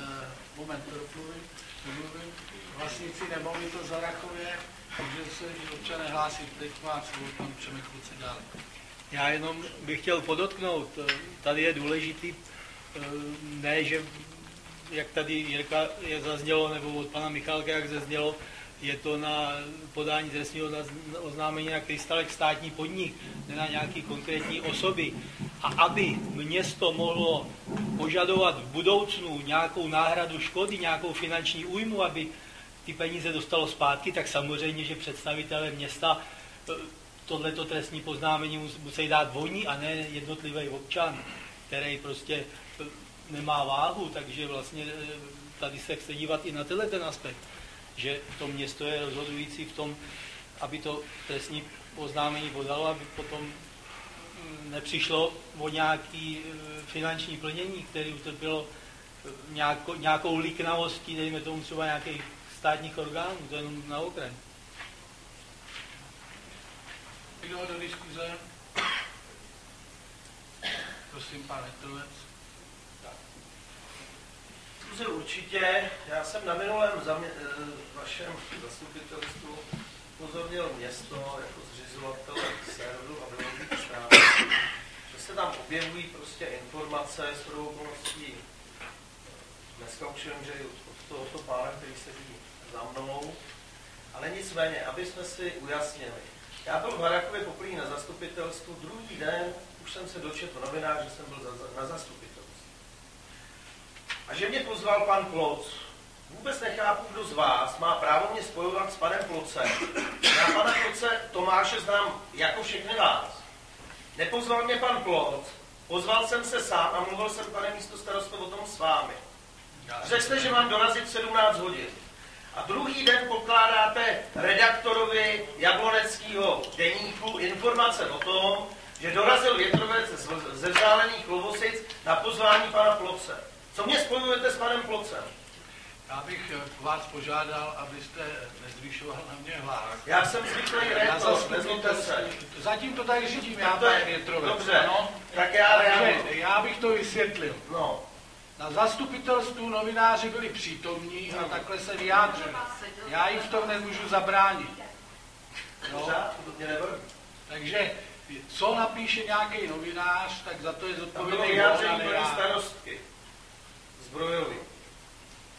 vlastníci nemovitost v Harrachově, takže se občané hlásí, teď má slovo pan Přemek Kluce dále. Já jenom bych chtěl podotknout, tady je důležitý, ne, že jak tady Jirka je zaznělo, nebo od pana Michálka, jak zaznělo, je to na podání trestního oznámení na Krystalek státní podnik, ne na nějaký konkrétní osoby. A aby město mohlo požadovat v budoucnu nějakou náhradu škody, nějakou finanční újmu, aby ty peníze dostalo zpátky, tak samozřejmě, že představitelé města tohleto trestní oznámení musí dát oni a ne jednotlivý občan, který prostě nemá váhu, takže vlastně tady se chce dívat i na ten aspekt, že to město je rozhodující v tom, aby to trestní oznámení podalo, aby potom nepřišlo o nějaký finanční plnění, který utrpělo nějakou liknavostí, dejme tomu třeba nějakých státních orgánů, to je jenom na okraj. Kdo do diskuze? Prosím, pan Hektovec. Diskuze určitě. Já jsem na minulém vašem zastupitelstvu upozornil město jako zřizovatele serveru a webových stránek, že se tam objevují prostě informace s prvou okolností. Dneska už vím, že od tohoto pána, který sedí za mnou, ale nicméně, aby jsme si ujasnili. Já byl v Harrachově poprvé na zastupitelstvu, druhý den už jsem se dočetl v novinách, že jsem byl na zastupitelstvu. A že mě pozval pan Ploc. Vůbec nechápu, kdo z vás má právo mě spojovat s panem Plocem. Já pana Ploce Tomáše znám jako všechny vás. Nepozval mě pan Ploc, pozval jsem se sám a mluvil jsem, pane místostarosto, o tom s vámi. Řekl jste, že mám dorazit v 17 hodin. A druhý den pokládáte redaktorovi Jabloneckého deníku informace o tom, že dorazil větrovec ze vzdálených Lovosic na pozvání pana Ploce. Co mě spojujete s panem Plocem? Já bych vás požádal, abyste nezvyšoval na mě hlas. Já jsem zvyklý rétor, nezlobte se. Zatím to tady řídím já, pane Větrovec. Dobře, ano? tak já reaguji. Já bych to vysvětlil. No. Na zastupitelstvu novináři byli přítomní a takhle se vyjádřili. Já jim v tom nemůžu zabránit. No. Takže co napíše nějaký novinář, tak za to je Tam zodpovědný. bylo vyjádření paní starostky Zbrojový.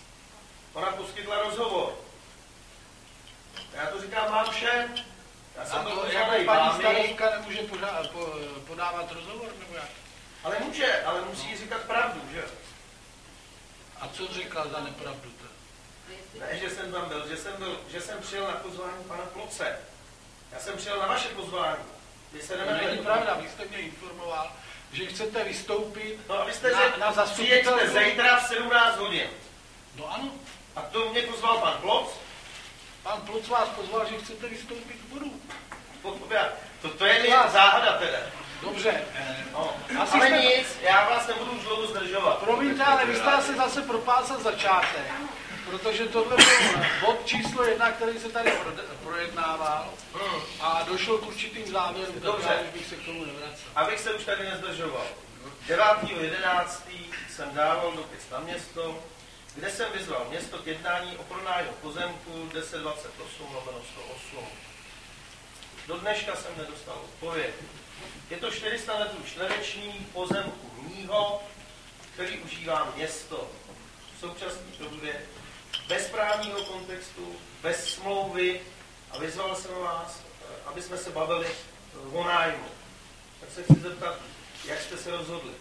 dávat rozhovor, nebo jak? Ale může, ale musí říkat pravdu, že? A co říkal za nepravdu to? Ne, že jsem tam byl, že jsem přijel na pozvání pana Ploce. Já jsem přijel na vaše pozvání. To není pravda, vy jste mě informoval, že chcete vystoupit no, a vy jste na zastupitelstvu. Přijeďte zítra v 17 hodin. No ano. A to mě pozval pan Ploc? Pan Ploc vás pozval, že chcete vystoupit k bodu. To je mi záhada teda. Dobře. No. Ale nic, já vás nebudu už dlouho zdržovat. Promiňte, ale vy jste se zase propásal začátek, protože tohle byl bod číslo 1, který se tady projednával a došlo k určitým závěrům, takže bych se k tomu nevracel. Abych se už tady nezdržoval. 9.11. jsem dával dopis na město, kde jsem vyzval město k jednání o pronájmu pozemku 1028/108. Do dneška jsem nedostal odpověď. Je to 400 metrů čtvereční pozemku mýho, který užívá město. V současné době bez právního kontextu, bez smlouvy a vyzval jsem vás, aby jsme se bavili o nájmu. Tak se chci zeptat, jak jste se rozhodli?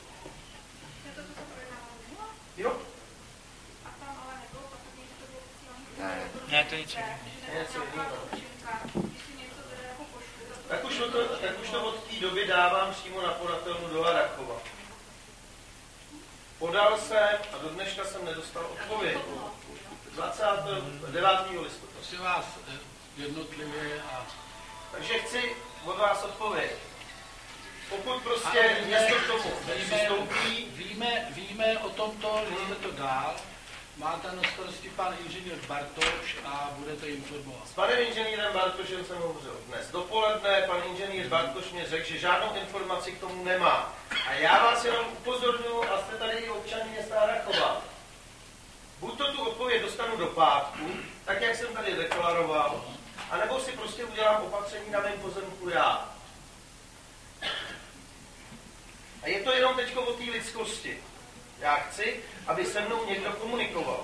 Jo? Ne, to nic jiného. Tak už to od té doby dávám přímo na podatelnu do Harachova. Podal jsem a do dneška jsem nedostal odpověď. 29. listopadu. Prosím vás jednotlivě a... Takže chci od vás odpověď. Pokud prostě město k tomu přistoupí... Víme o tomto, že jste to dál. Máte na starosti pan inženýr Bartoš a budete informovat. S panem inženýrem Bartošem jsem hovořil dnes dopoledne. Pan inženýr Bartoš mě řekl, že žádnou informaci k tomu nemá. A já vás jenom upozorňuji, a jste tady i občané města Harachova. Buď to tu odpověď dostanu do pátku, tak jak jsem tady deklaroval, anebo si prostě udělám opatření na mém pozemku já. A je to jenom teďko o té lidskosti. Já chci, aby se mnou někdo komunikoval.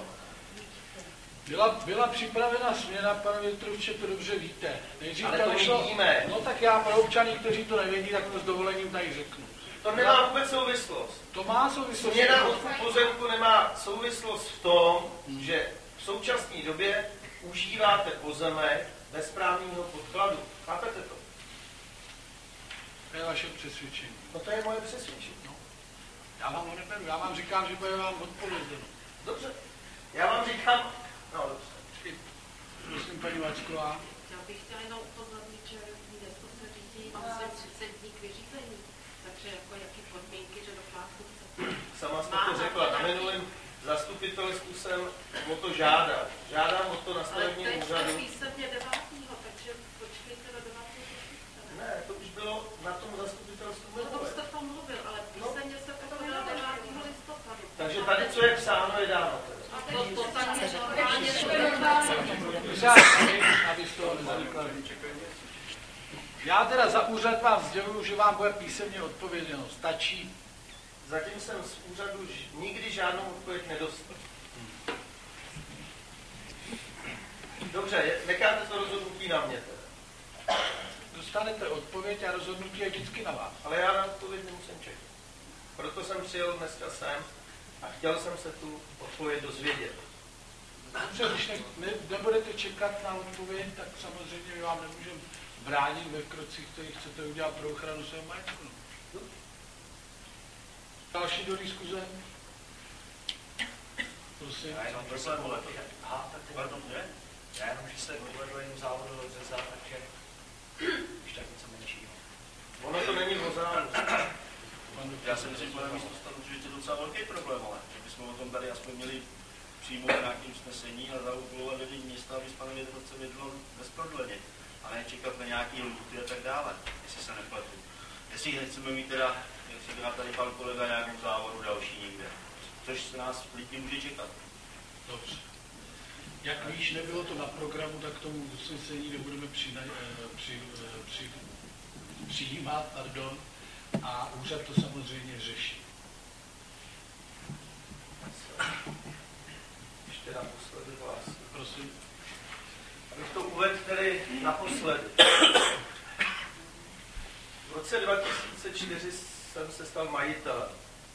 Byla připravena směna, pane Větrovče, to dobře víte. Nejdřív ale to vidíme. No tak já pro občany, kteří to nevědí, tak to s dovolením tady řeknu. To nemá vůbec souvislost. To má souvislost. Směna odkup pozemku nemá souvislost v tom, že v současné době užíváte pozemek bez právního podkladu. Chápete to? To je vaše přesvědčení. No to je moje přesvědčení. No. Já vám ho neberu, já vám říkám, že bude vám odpovězeno. Dobře. Já vám říkám, no dobře. Prosím, paní Vačková. Já bych chtěla jenom upozornit, že město se řídí vlastně 30 dní k vyřízení. Takže jako jaký podmínky, že do plátku chcete. Sama jste to řekla, na minulém zastupitelstvu jsem o to žádal. Žádám o to na stavebním úřadu. Ale teď písemně 9. takže počkejte do 9. Ne, to už bylo na tom zastupitelstvu minulé. O tom jste to mluvil, ale písemně se to podalo 9. listopadu. Takže tady, co je psáno, je dáno. To tak je normálně aby z toho nezanikla. Já teda za úřad vám sděluju, že vám bude písemně odpověděno. Stačí? Zatím jsem z úřadu nikdy žádnou odpověď nedostal. Dobře, necháte to rozhodnutí na mě teda. Dostanete odpověď a rozhodnutí je vždycky na vás. Ale já na odpověď nemusím čekat. Proto jsem přijel dneska sem a chtěl jsem se tu odpověď dozvědět. Dobře, když nebudete čekat na odpověď, tak samozřejmě my vám nemůžeme bránit ve krocích, které chcete udělat pro ochranu svého majetku. Další do diskuze? Prosím. Já jenom že se uvedl jen závodu od Řeza, takže už tak něco menšího. Ono to není o závodu. Já si myslím, pane místostanu, že je to docela velký problém, ale že bychom o tom tady aspoň měli přijmout nějaké usnesení a zaúkolovat vedení města, aby s panem Větrovcem jednalo bezprodleně. A ne čekat na nějaký lhůty a tak dále, jestli se nepletu. Jestli nechceme mít teda, jak říká tady pan kolega, nějakou závodu další někde. Což se nás lidi může čekat. Dobře. Jak víš, nebylo to na programu, tak k tomu usnesení nebudeme přijímat, a úřad to samozřejmě řeší. Ještě naposledy vás. Prosím. Abych to uvedl tedy naposledy. V roce 2004 jsem se stal majitelem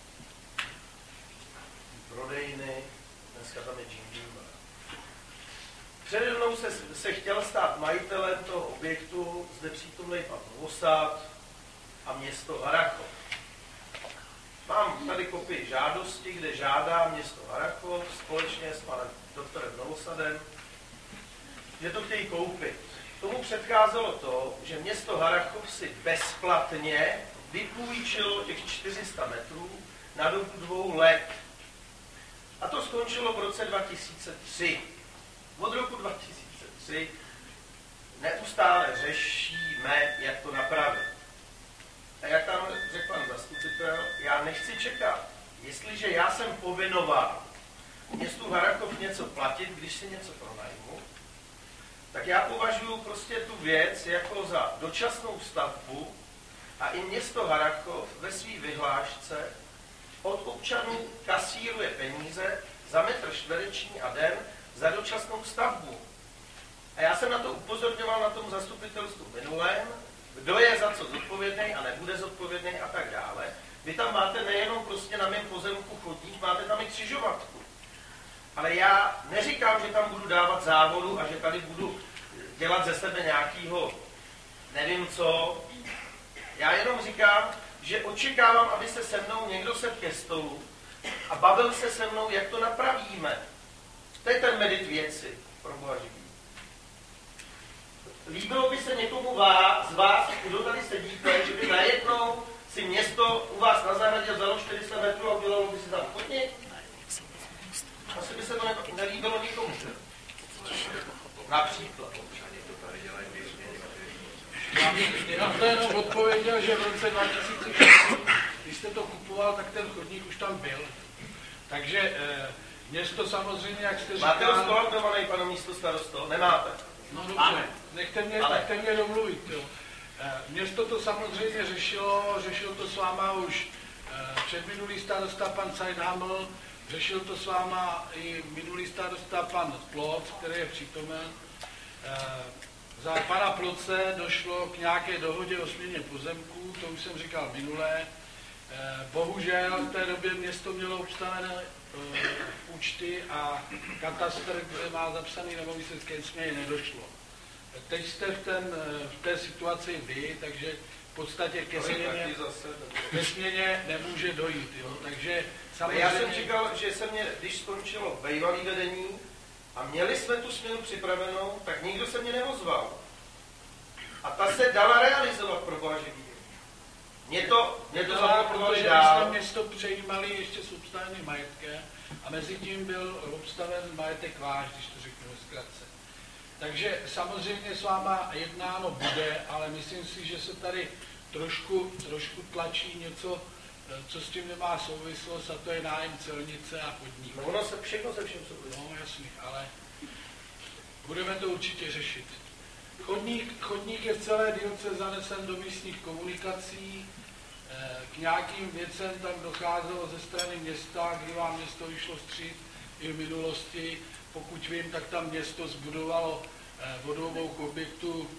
prodejny, dneska tam je Jim Beam. Přede mnou se chtěl stát majitelem toho objektu zde přítomný pan Novosad a město Harrachov. Mám tady kopii žádosti, kde žádá město Harrachov společně s panem doktorem Novosadem, že to chtějí koupit. Tomu předcházelo to, že město Harrachov si bezplatně vypůjčilo těch 400 metrů na dobu 2 let. A to skončilo v roce 2003. Od roku 2003 neustále řešíme, jak to napravit. A jak tam řekl pan zastupitel, já nechci čekat. Jestliže já jsem povinoval městu Harrachov něco platit, když si něco pronajmu, tak já považuji prostě tu věc jako za dočasnou stavbu a i město Harrachov ve své vyhlášce od občanů kasíruje peníze za metr čtvereční a den za dočasnou stavbu. A já jsem na to upozorňoval na tom zastupitelstvu minulém, kdo je za co zodpovědný a nebude zodpovědný a tak dále. Vy tam máte nejenom prostě na mém pozemku chodník, máte tam i křižovatku. Ale já neříkám, že tam budu dávat závodu a že tady budu dělat ze sebe nějakýho nevím co. Já jenom říkám, že očekávám, aby se se mnou někdo sedl ke stolu a bavil se se mnou, jak to napravíme. To je ten medit věci, pro boha živý. Líbilo by se někomu z vás, kdo tady sedíte, že by najednou si město u vás na zahradě vzalo 400 metrů a udělalo by si tam chodník? Asi by se to nelíbilo nikomu. Například. Já to jenom odpověděl, že v roce 2006, když jste to kupoval, tak ten chodník už tam byl. Takže město samozřejmě, jak jste říkal... Máte ho skolaudovaný, pane místo starosto? Nemáte? No dobře, nechte mě domluvit. Jo. Město to samozřejmě řešilo to s váma už předminulý starosta pan Sajdhaml, řešil to s váma i minulý starosta pan Ploc, který je přítomen. Za pana Ploce došlo k nějaké dohodě o směně pozemků, to už jsem říkal minulé. Bohužel v té době město mělo obstavené účty a katastr, kde má zapsaný nemovitosti, směně nedošlo. Teď jste v té situaci vy, takže v podstatě ke směně nemůže dojít. Jo? Takže samozřejmě... Já jsem říkal, že se mě, když skončilo bývalý vedení a měli jsme tu směnu připravenou, tak nikdo se mě neozval. A ta se dala realizovat pro boha živý. Mě to protože dál. jsme město přejímali ještě s obstaveným majetkem a mezi tím byl obstaven majetek váš, když to řeknu zkratce. Takže samozřejmě s váma jednáno bude, ale myslím si, že se tady trošku tlačí něco, co s tím nemá souvislost, a to je nájem celnice a chodník. No ono se všechno se všem souvisí. No jasný, ale budeme to určitě řešit. Chodník je v celé dílce zanesen do místních komunikací. K nějakým věcem tam docházelo ze strany města, kdy vám město vyšlo vstříc i v minulosti. Pokud vím, tak tam město zbudovalo vodovou k objektu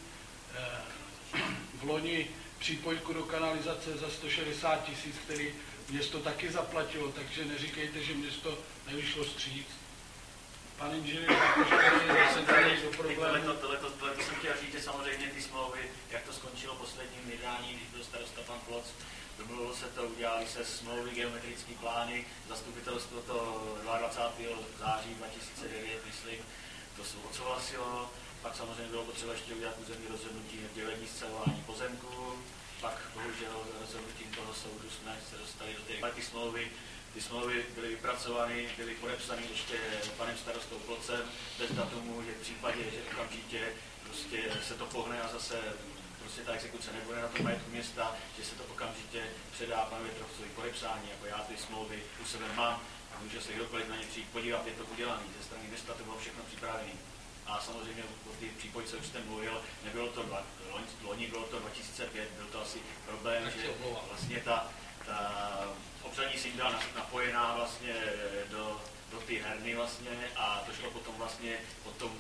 v loni přípojku do kanalizace za 160 000, který město taky zaplatilo, takže neříkejte, že město nevyšlo vstříc. Pan inženýr zase tady do problému. Tohle jsem chtěl říct, že samozřejmě ty smlouvy, jak to skončilo posledním jednání, když byl starosta pan Ploc, domluvilo se to, udělali se smlouvy, geometrické plány, zastupitelstvo to 22. září 2009, myslím, to se odsouhlasilo, pak samozřejmě bylo potřeba ještě udělat územní rozhodnutí dělení scelování pozemků, pak bohužel rozhodnutím toho soudu jsme se dostali do té smlouvy. Ty smlouvy byly vypracovány, byly podepsány ještě panem starostou Plocem, bez datumu, že v případě, že okamžitě prostě se to pohne a zase prostě ta exekuce nebude na tom majetku města, že se to okamžitě předá panu Větrovcovi podepsání, jako já ty smlouvy u sebe mám a může se kdokoliv na ně přijít podívat, je to udělané, ze strany města to bylo všechno připravené. A samozřejmě o ty přípojce už jste mluvil, nebylo to loni, bylo to 2005, byl to asi problém, že vlastně ta obřadní síť byla napojená vlastně do té herny vlastně a to šlo potom vlastně po tom